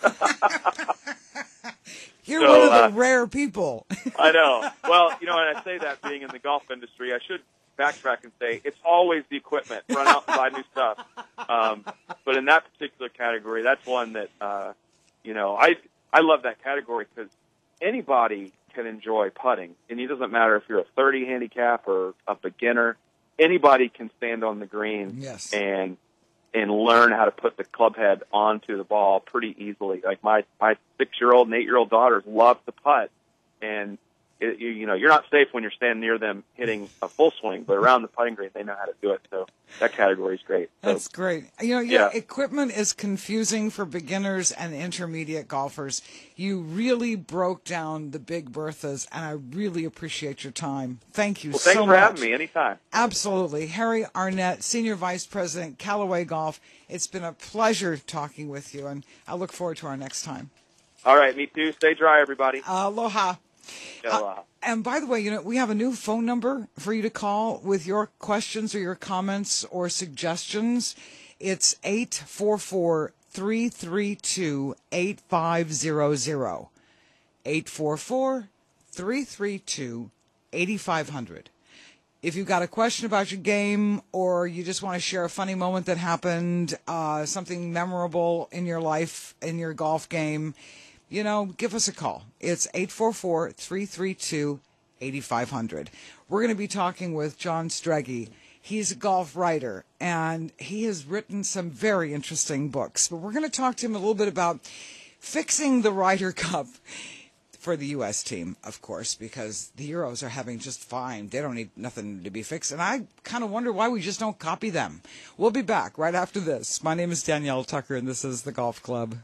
putter. You're so, one of the uh, rare people. I know. Well, you know, when I say that, being in the golf industry, I should backtrack and say it's always the equipment. Run out and buy new stuff. Um, but in that particular category, that's one that, uh, you know, I I love that category because anybody can enjoy putting. And it doesn't matter if you're a thirty handicap or a beginner. Anybody can stand on the green yes. and and learn how to put the club head onto the ball pretty easily. Like my, my six-year-old and eight-year-old daughters love to putt, and it, you, you know you're not safe when you're standing near them hitting a full swing, but around the putting green they know how to do it. So that category is great. So, that's great. You know, yeah, yeah, equipment is confusing for beginners and intermediate golfers. You really broke down the Big Berthas, and I really appreciate your time. Thank you well, so much. Thanks for having me. Anytime. Absolutely. Harry Arnett, Senior Vice President, Callaway Golf. It's been a pleasure talking with you, and I look forward to our next time. All right, me too. Stay dry, everybody. Aloha. Aloha. Uh, and by the way, you know, we have a new phone number for you to call with your questions or your comments or suggestions. It's eight four four, three three two, eight five zero zero. eight four four, three three two, eight five zero zero. If you've got a question about your game or you just want to share a funny moment that happened, uh, something memorable in your life, in your golf game, you know, give us a call. It's eight four four, three three two, eight five zero zero. We're going to be talking with John Strege. He's a golf writer, and he has written some very interesting books. But we're going to talk to him a little bit about fixing the Ryder Cup for the U S team, of course, because the Euros are having just fine. They don't need nothing to be fixed. And I kind of wonder why we just don't copy them. We'll be back right after this. My name is Danielle Tucker, and this is The Golf Club.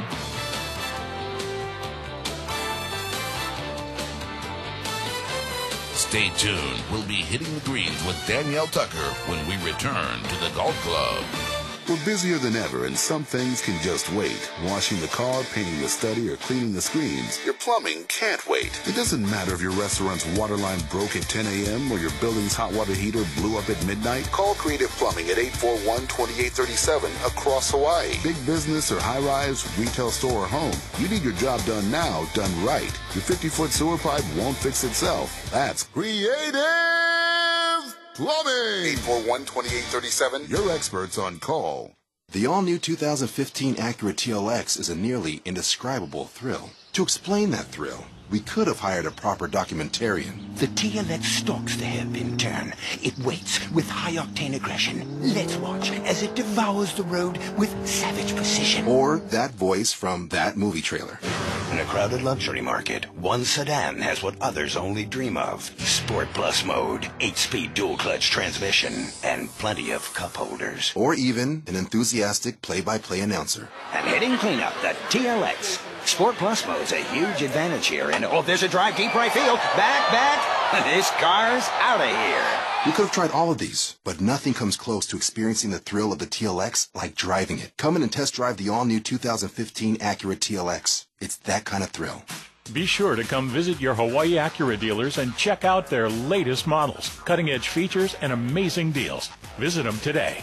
Stay tuned. We'll be hitting the greens with Danielle Tucker when we return to the Golf Club. We're busier than ever, and some things can just wait. Washing the car, painting the study, or cleaning the screens. Your plumbing can't wait. It doesn't matter if your restaurant's water line broke at ten a.m. or your building's hot water heater blew up at midnight. Call Creative Plumbing at eight four one, two eight three seven across Hawaii. Big business or high-rise, retail store or home. You need your job done now, done right. Your fifty-foot sewer pipe won't fix itself. That's Creative Plumbing. eight four one, two eight three seven. Your experts on call. The all-new two thousand fifteen Acura T L X is a nearly indescribable thrill. To explain that thrill, we could have hired a proper documentarian. The T L X stalks the hairpin turn. It waits with high-octane aggression. Let's watch as it devours the road with savage precision. Or that voice from that movie trailer. In a crowded luxury market, one sedan has what others only dream of. Sport Plus mode, eight-speed dual-clutch transmission, and plenty of cup holders. Or even an enthusiastic play-by-play announcer. And hitting cleanup, the T L X. Sport Plus mode's a huge advantage here. And, oh, there's a drive deep right field. Back, back. This car's out of here. We could have tried all of these, but nothing comes close to experiencing the thrill of the T L X like driving it. Come in and test drive the all-new two thousand fifteen Acura T L X. It's that kind of thrill. Be sure to come visit your Hawaii Acura dealers and check out their latest models, cutting-edge features, and amazing deals. Visit them today.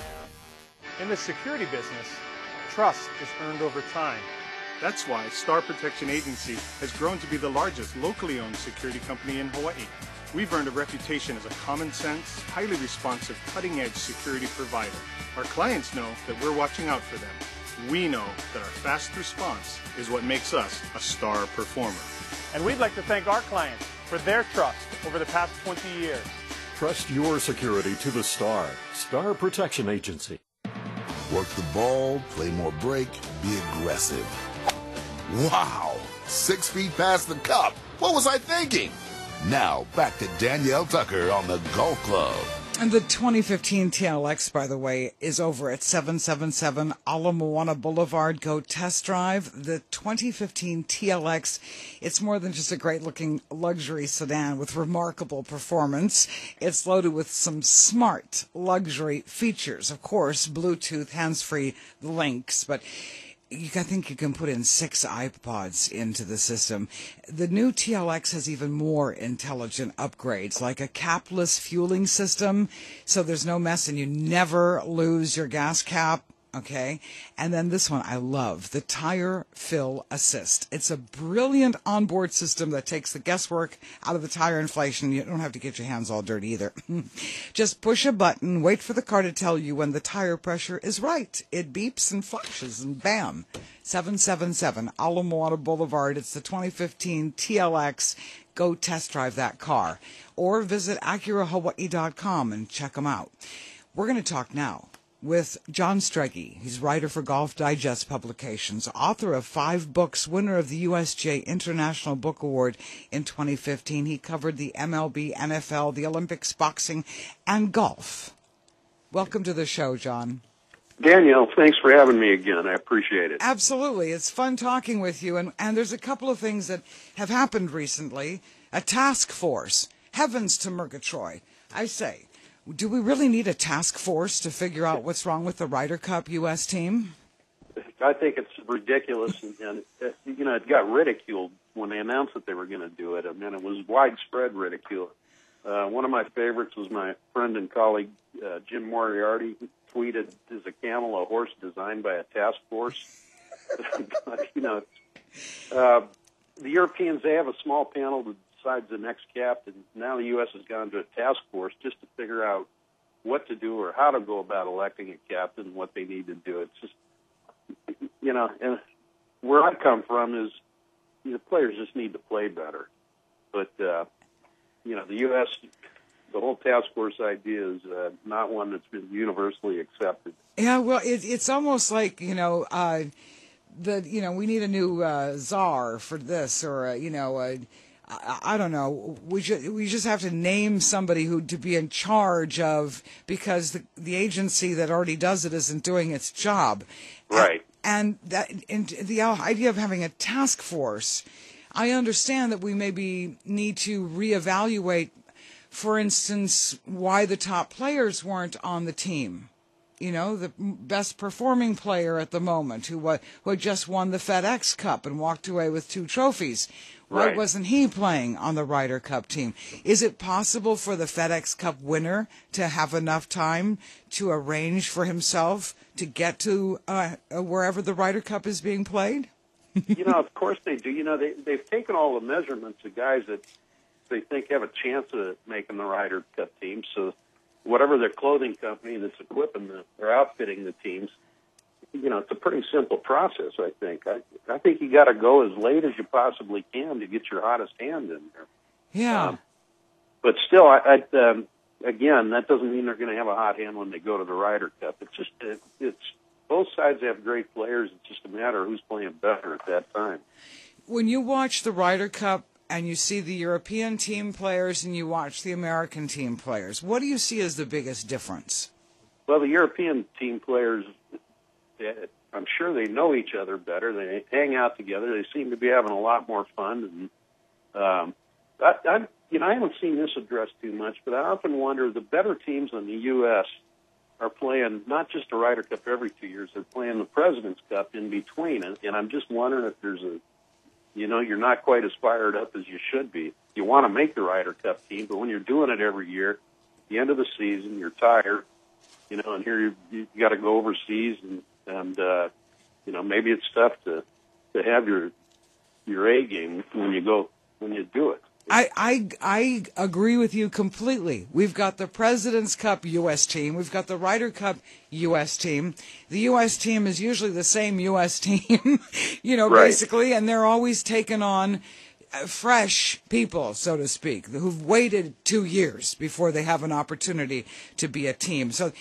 In the security business, trust is earned over time. That's why Star Protection Agency has grown to be the largest locally owned security company in Hawaii. We've earned a reputation as a common sense, highly responsive, cutting-edge security provider. Our clients know that we're watching out for them. We know that our fast response is what makes us a star performer. And we'd like to thank our clients for their trust over the past twenty years. Trust your security to the Star. Star Protection Agency. Work the ball, play more break, be aggressive. Wow! Six feet past the cup. What was I thinking? Now, back to Danielle Tucker on the Golf Club. And the twenty fifteen T L X, by the way, is over at seven seventy-seven Ala Moana Boulevard. Go test drive the twenty fifteen T L X. It's more than just a great-looking luxury sedan with remarkable performance. It's loaded with some smart luxury features. Of course, Bluetooth, hands-free links, but You, I think you can put in six iPods into the system. The new T L X has even more intelligent upgrades, like a capless fueling system, so there's no mess and you never lose your gas cap. Okay, and then this one I love, the Tire Fill Assist. It's a brilliant onboard system that takes the guesswork out of the tire inflation. You don't have to get your hands all dirty either. Just push a button, wait for the car to tell you when the tire pressure is right. It beeps and flashes, and bam, seven seventy-seven Ala Moana Boulevard. It's the twenty fifteen T L X. Go test drive that car, or visit Acura Hawaii dot com and check them out. We're going to talk now with John Streggy. He's writer for Golf Digest Publications, author of five books, winner of the U S J International Book Award in twenty fifteen. He covered the M L B, N F L, the Olympics, boxing, and golf. Welcome to the show, John. Danielle, thanks for having me again. I appreciate it. Absolutely. It's fun talking with you. And, and there's a couple of things that have happened recently. A task force. Heavens to Murgatroyd. I say, do we really need a task force to figure out what's wrong with the Ryder Cup U S team? I think it's ridiculous, and, and uh, you know, it got ridiculed when they announced that they were going to do it. I mean, it was widespread ridicule. Uh, one of my favorites was my friend and colleague uh, Jim Moriarty, who tweeted, "Is a camel a horse designed by a task force?" you know, uh, the Europeans, they have a small panel that decides the next captain. Now the U S has gone to a task force just to figure out what to do or how to go about electing a captain and what they need to do. It's just, you know, and where I come from is, you know, players just need to play better. But, uh, you know, the U S, the whole task force idea is uh, not one that's been universally accepted. Yeah, well, it, it's almost like, you know, uh, the you know, we need a new uh, czar for this, or, uh, you know, uh, I, I don't know. We just, we just have to name somebody who to be in charge of, because the, the agency that already does it isn't doing its job. Right. And, and that and the idea of having a task force, I understand that we maybe need to reevaluate, for instance, why the top players weren't on the team. you know, the best performing player at the moment, who, uh, who had just won the FedEx Cup and walked away with two trophies. Why Right. wasn't he playing on the Ryder Cup team? Is it possible for the FedEx Cup winner to have enough time to arrange for himself to get to uh, wherever the Ryder Cup is being played? You know, of course they do. You know, they, they've taken all the measurements of guys that they think have a chance of making the Ryder Cup team. So whatever their clothing company that's equipping the, or outfitting the teams, you know, it's a pretty simple process, I think. I, I think you got to go as late as you possibly can to get your hottest hand in there. Yeah. Um, but still, I, I um, again, that doesn't mean they're going to have a hot hand when they go to the Ryder Cup. It's just, it, it's both sides have great players. It's just a matter of who's playing better at that time. When you watch the Ryder Cup and you see the European team players and you watch the American team players, what do you see as the biggest difference? Well, the European team players, I'm sure they know each other better. They hang out together. They seem to be having a lot more fun. And um, I, I, you know, I haven't seen this addressed too much, but I often wonder, the better teams in the U S are playing not just a Ryder Cup every two years. They're playing the President's Cup in between. And, and I'm just wondering if there's a, you know, you're not quite as fired up as you should be. You want to make the Ryder Cup team, but when you're doing it every year, at the end of the season, you're tired, you know, and here you, you got to go overseas and, And, uh, you know, maybe it's tough to, to have your your A game when you go, when you do it. I, I, I agree with you completely. We've got the President's Cup U S team. We've got the Ryder Cup U S team. The U S team is usually the same U S team, you know, Right. basically, and they're always taking on uh, fresh people, so to speak, who've waited two years before they have an opportunity to be a team. So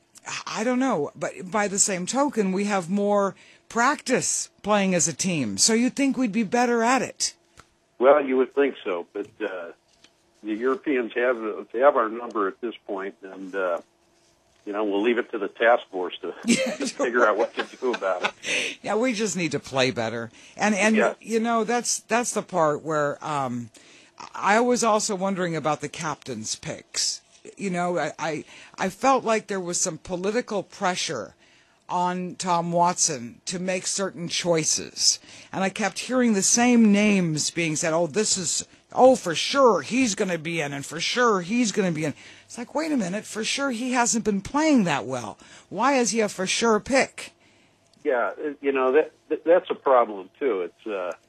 I don't know, but by the same token, we have more practice playing as a team. So you'd think we'd be better at it. Well, you would think so, but uh, the Europeans have they have our number at this point, and uh, you know, we'll leave it to the task force to, to figure out what to do about it. Yeah, we just need to play better, and and Yeah. you know that's that's the part where um, I was also wondering about the captain's picks. You know, I, I I felt like there was some political pressure on Tom Watson to make certain choices. And I kept hearing the same names being said, oh, this is, oh, for sure he's going to be in, and for sure he's going to be in. It's like, wait a minute, for sure he hasn't been playing that well. Why is he a for sure pick? Yeah, you know, that, that that's a problem, too. It's,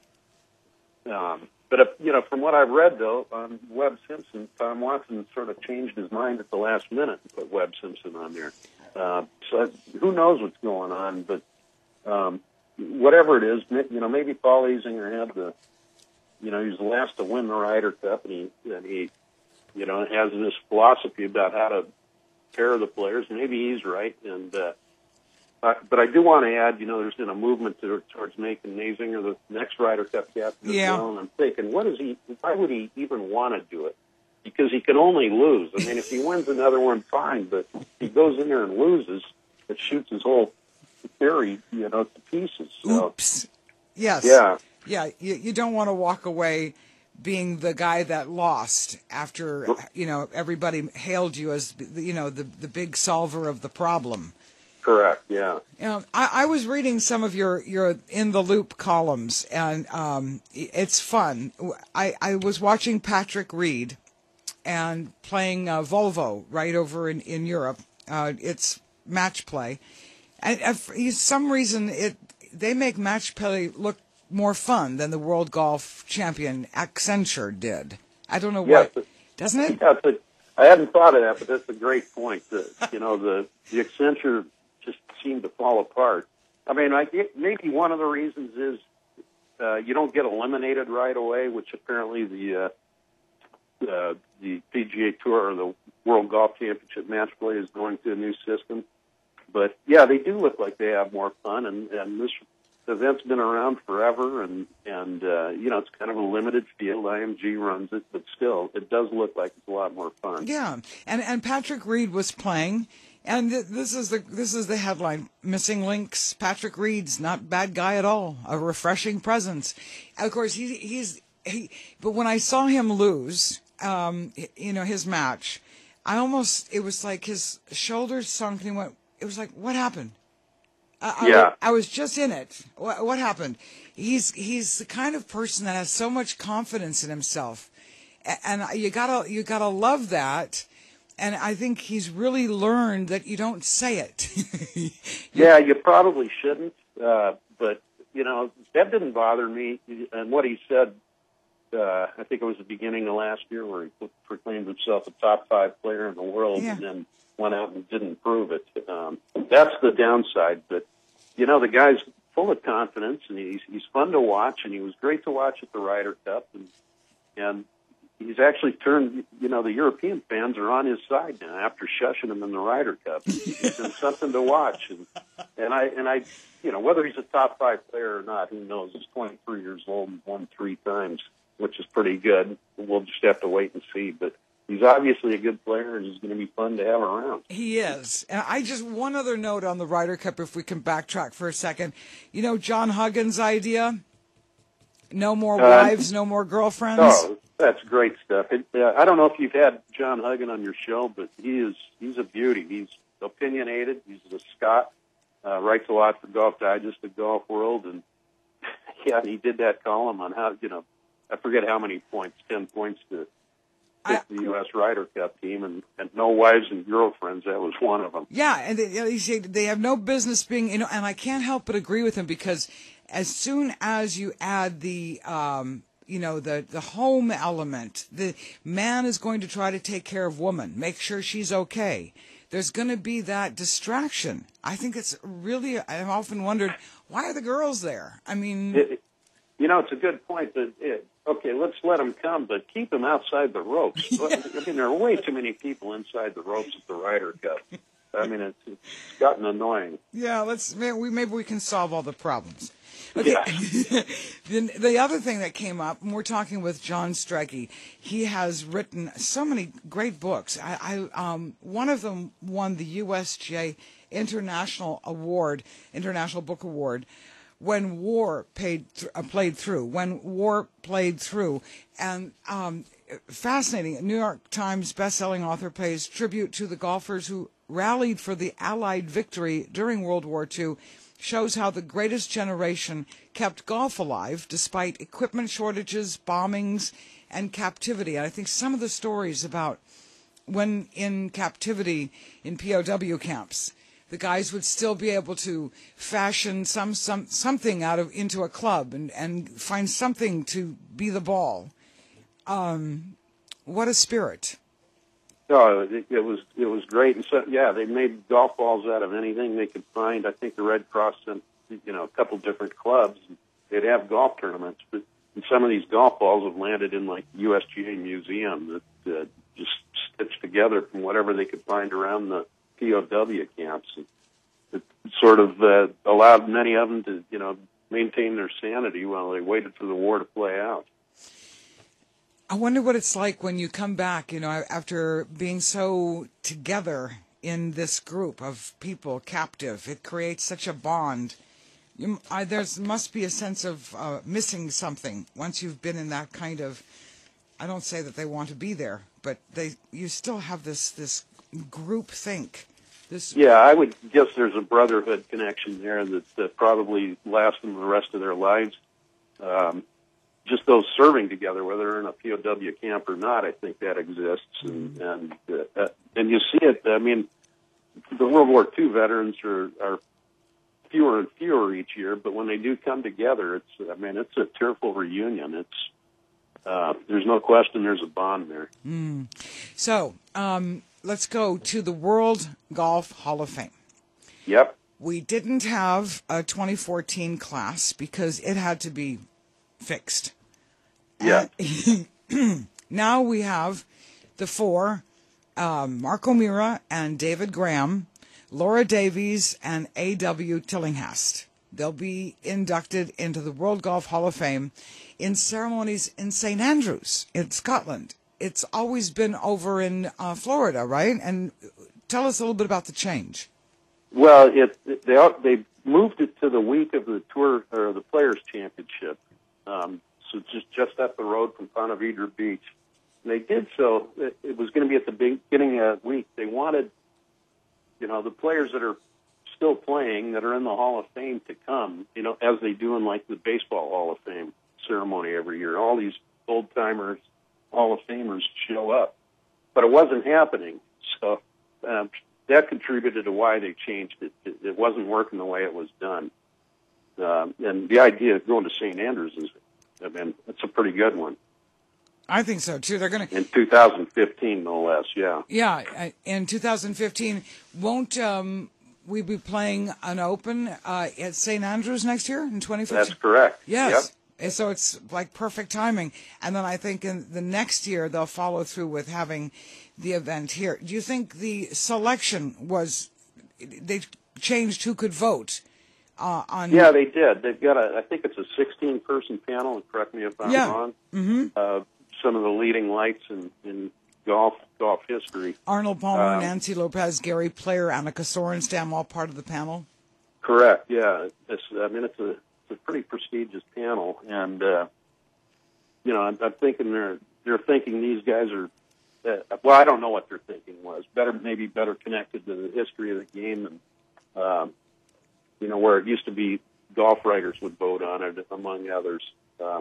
uh, um, but, uh, you know, from what I've read, though, on Webb Simpson, Tom Watson sort of changed his mind at the last minute and put Webb Simpson on there. Uh, so who knows what's going on, but um, whatever it is, you know, maybe Paul Azinger had the, you know, he's the last to win the Ryder Cup, and he, and he, you know, has this philosophy about how to pair the players. Maybe he's right, and uh, uh, but I do want to add, you know, there's been a movement to, towards making Azinger the next Ryder Cup captain Yeah. as well, and I'm thinking, what is he? Why would he even want to do it? Because he can only lose. I mean, if he wins another one, fine. But if he goes in there and loses, it shoots his whole theory, you know, to pieces. So, Oops. Yes. Yeah. Yeah, you, you don't want to walk away being the guy that lost after, you know, everybody hailed you as, you know, the, the big solver of the problem. Correct, yeah. You know, I, I was reading some of your, your In the Loop columns, and um, it's fun. I, I was watching Patrick Reed and playing uh, Volvo right over in, in Europe. Uh, it's match play. And uh, for some reason, it they make match play look more fun than the world golf champion Accenture did. I don't know Yes, what, doesn't it? Yeah, but I hadn't thought of that, but that's a great point. The, you know, the, the Accenture just seemed to fall apart. I mean, I get, maybe one of the reasons is uh, you don't get eliminated right away, which apparently the uh, uh, the P G A Tour or the World Golf Championship match play is going to a new system. But, yeah, they do look like they have more fun, and, and this event's been around forever, and, and uh, you know, it's kind of a limited field. I M G runs it, but still, it does look like it's a lot more fun. Yeah, and and Patrick Reed was playing, and th- this is the this is the headline: Missing links. Patrick Reed's not a bad guy at all. A refreshing presence. Of course, he he's he. But when I saw him lose, um, you know, his match, I almost it was like his shoulders sunk, and he went. it was like, what happened? I, yeah. I, I was just in it. What, what happened? He's he's the kind of person that has so much confidence in himself, and you gotta you gotta love that. And I think he's really learned that you don't say it. Yeah, you probably shouldn't. Uh, but you know, that didn't bother me. And what he said, uh, I think it was the beginning of last year, where he proclaimed himself a top five player in the world, yeah. and then went out and didn't prove it. Um, that's the downside. But you know, the guy's full of confidence, and he's he's fun to watch, and he was great to watch at the Ryder Cup, and and he's actually turned. You know, the European fans are on his side now after shushing him in the Ryder Cup. It's been something to watch, and and I and I, you know, whether he's a top five player or not, who knows? He's twenty-three years old and won three times, which is pretty good. We'll just have to wait and see, but. He's obviously a good player, and he's going to be fun to have around. He is. And I just, one other note on the Ryder Cup, if we can backtrack for a second. You know John Huggins' idea? No more uh, wives, no more girlfriends? Oh, that's great stuff. It, uh, I don't know if you've had John Huggins on your show, but he is, he's a beauty. He's opinionated. He's a Scot. Uh, writes a lot for Golf Digest, the Golf World. And, yeah, he did that column on how, you know, I forget how many points, ten points to I, the U S Ryder Cup team, and, and no wives and girlfriends. That was one of them. Yeah, and they, they have no business being, you know, and I can't help but agree with him, because as soon as you add the, um, you know, the, the home element, the man is going to try to take care of woman, make sure she's okay. There's going to be that distraction. I think it's really, I've often wondered, why are the girls there? I mean... It, you know, it's a good point that, it, okay, let's let them come, but keep them outside the ropes. I mean, there are way too many people inside the ropes at the Ryder Cup. I mean, it's, it's gotten annoying. Yeah, let's, maybe we, maybe we can solve all the problems. Okay. Yeah. the, the other thing that came up, and we're talking with John Strecky, he has written so many great books. I, I um, one of them won the U S G A International Award, International Book Award, when war paid th- uh, played through, when war played through. And um, fascinating, New York Times bestselling author pays tribute to the golfers who rallied for the Allied victory during World War Two, shows how the greatest generation kept golf alive despite equipment shortages, bombings, and captivity. And I think some of the stories about when in captivity in P O W camps, the guys would still be able to fashion some, some something out of into a club and, and find something to be the ball. Um, what a spirit! Oh, it, it was it was great, and so yeah, they made golf balls out of anything they could find. I think the Red Cross sent you know a couple different clubs. They'd have golf tournaments, but and some of these golf balls have landed in like U S G A museum that uh, just stitched together from whatever they could find around the P O W camps. It sort of uh, allowed many of them to, you know, maintain their sanity while they waited for the war to play out. I wonder what it's like when you come back, you know, after being so together in this group of people captive. It creates such a bond. You, I, there's must be a sense of uh, missing something once you've been in that kind of. I don't say that they want to be there, but they you still have this this. group think. This yeah, I would guess there's a brotherhood connection there that, that probably lasts them the rest of their lives. Um, just those serving together, whether they're in a P O W camp or not, I think that exists, and and uh, and you see it. I mean, the World War Two veterans are are fewer and fewer each year, but when they do come together, it's I mean, it's a tearful reunion. It's uh, there's no question there's a bond there. Mm. So. Um, Let's go to the World Golf Hall of Fame. Yep. We didn't have a twenty fourteen class because it had to be fixed. Yeah. Now we have the four, um, Mark O'Meara and David Graham, Laura Davies, and A W Tillinghast. They'll be inducted into the World Golf Hall of Fame in ceremonies in Saint Andrews in Scotland. It's always been over in uh, Florida, right? And tell us a little bit about the change. Well, it, it, they they moved it to the week of the tour or the Players Championship, um, so just just up the road from Ponte Vedra Beach. And they did so. It, it was going to be at the beginning of the week. They wanted, you know, the players that are still playing that are in the Hall of Fame to come, you know, as they do in, like, the Baseball Hall of Fame ceremony every year. All these old-timers, Hall of Famers show up. But it wasn't happening, so um, that contributed to why they changed it. It, it wasn't working the way it was done. Um, and the idea of going to Saint Andrews is, I mean, it's a pretty good one. I think so, too. They're going to... In two thousand fifteen, no less, yeah. Yeah, I- in two thousand fifteen, won't um, we be playing an Open uh, at Saint Andrews next year in twenty fifteen? That's correct. Yes. And so it's like perfect timing. And then I think in the next year they'll follow through with having the event here. Do you think the selection was... They changed who could vote uh, on... Yeah, they did. They've got a... I think it's a sixteen-person panel, and correct me if I'm Yeah. wrong. Mm-hmm. Uh, some of the leading lights in, in golf golf history. Arnold Palmer, Um, Nancy Lopez, Gary Player, Annika Sorenstam, all part of the panel. Correct. Yeah. It's, I mean, it's a it's a pretty prestigious panel, and uh, you know, I'm, I'm thinking they're they're thinking these guys are. Uh, well, I don't know what their thinking was. Better, maybe better connected to the history of the game, and um, you know, where it used to be golf writers would vote on it, among others. Uh,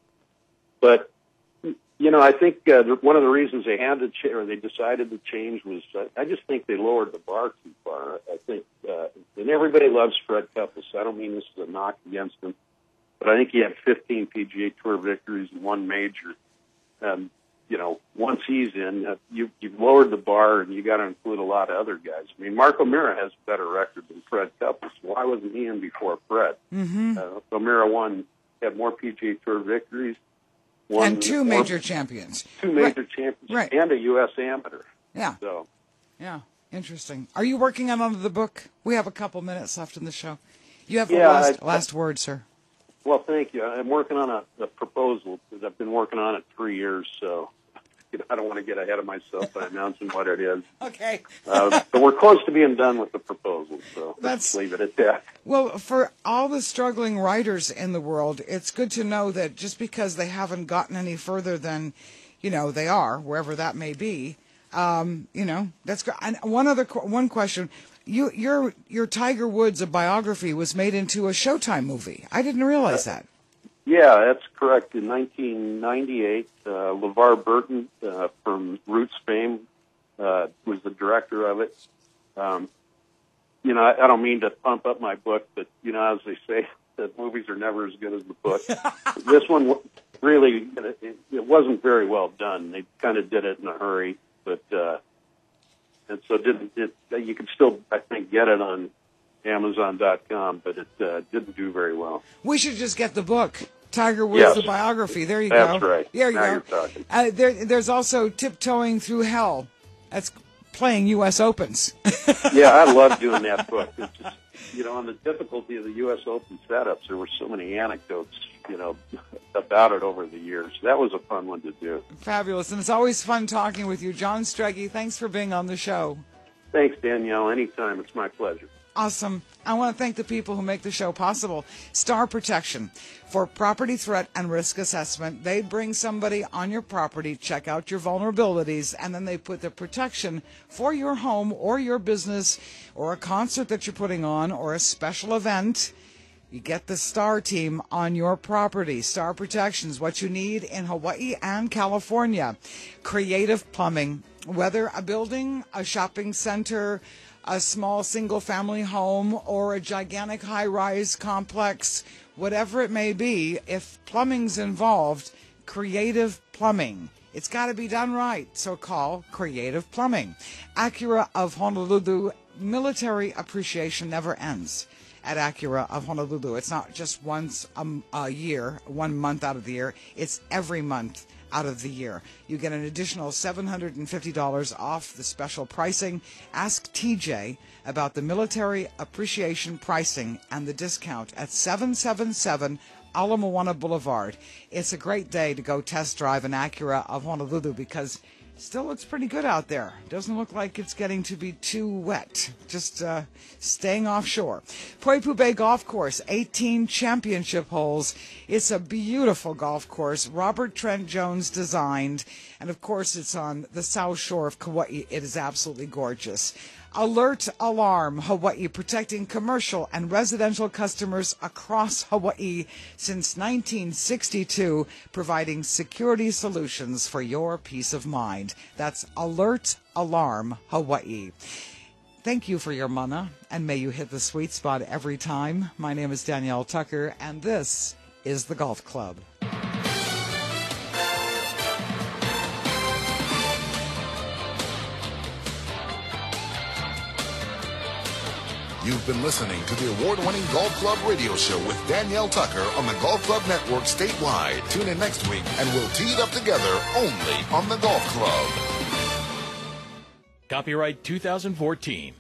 but you know, I think uh, one of the reasons they had to ch- or they decided to change was uh, I just think they lowered the bar too far. I think, uh, and everybody loves Fred Couples, so I don't mean this is a knock against him, but I think he had fifteen P G A Tour victories and one major. Um, you know, once he's in, uh, you, you've lowered the bar, and you got to include a lot of other guys. I mean, Mark O'Meara has a better record than Fred Couples. Why wasn't he in before Fred? Mm-hmm. Uh, O'Meara won, had more P G A Tour victories. One, And two major champions. Two major Right. champions. Right. And a U S amateur. Yeah. So, Yeah. Interesting. Are you working on another book? We have a couple minutes left in the show. You have Yeah, the last, I- last word, sir. well, thank you. I'm working on a, a proposal because I've been working on it three years, so you know, I don't want to get ahead of myself by announcing what it is. Okay. uh, but we're close to being done with the proposal, so That's- let's leave it at that. Well, for all the struggling writers in the world, it's good to know that just because they haven't gotten any further than, you know, they are, wherever that may be, um, you know, that's good. And one other qu- one question. You, your your Tiger Woods, a biography, was made into a Showtime movie. I didn't realize that. Yeah, that's correct. In nineteen ninety-eight, uh, LeVar Burton uh, from Roots fame uh, was the director of it. Um, you know, I, I don't mean to pump up my book, but, you know, as they say, the movies are never as good as the book. This one w- really, it, it wasn't very well done. They kind of did it in a hurry, but, uh, and so didn't, it, you can still, I think, get it on Amazon dot com, but it uh, didn't do very well. We should just get the book, Tiger Woods, Yes. the biography. There you That's go. right. There you Now go. you're talking. Uh, there, there's also Tiptoeing Through Hell. That's playing U S Opens. Yeah, I love doing that book. It's just, you know, on the difficulty of the U S Open setups, there were so many anecdotes, you know, about it over the years. That was a fun one to do. Fabulous. And it's always fun talking with you. John Streggy, thanks for being on the show. Thanks, Danielle. Anytime. It's my pleasure. Awesome. I want to thank the people who make the show possible. Star Protection. For property threat and risk assessment, they bring somebody on your property, check out your vulnerabilities, and then they put the protection for your home or your business or a concert that you're putting on or a special event. You get the Star team on your property. Star Protection is what you need in Hawaii and California. Creative Plumbing. Whether a building, a shopping center, a small single-family home, or a gigantic high-rise complex, whatever it may be, if plumbing's involved, Creative Plumbing. It's got to be done right, so call Creative Plumbing. Acura of Honolulu, military appreciation never ends at Acura of Honolulu. It's not just once a, a year, one month out of the year. It's every month out of the year. You get an additional seven hundred fifty dollars off the special pricing. Ask T J about the military appreciation pricing and the discount at seven seven seven Ala Moana Boulevard. It's a great day to go test drive an Acura of Honolulu because it still looks pretty good out there. Doesn't look like it's getting to be too wet. Just uh, staying offshore. Poipu Bay Golf Course, eighteen championship holes. It's a beautiful golf course. Robert Trent Jones designed. And, of course, it's on the south shore of Kauai. It is absolutely gorgeous. Alert Alarm Hawaii, protecting commercial and residential customers across Hawaii since nineteen sixty-two, providing security solutions for your peace of mind. That's Alert Alarm Hawaii. Thank you for your mana, and may you hit the sweet spot every time. My name is Danielle Tucker, and this is the Golf Club. You've been listening to the award-winning Golf Club radio show with Danielle Tucker on the Golf Club Network statewide. Tune in next week and we'll tee it up together only on the Golf Club. Copyright two thousand fourteen.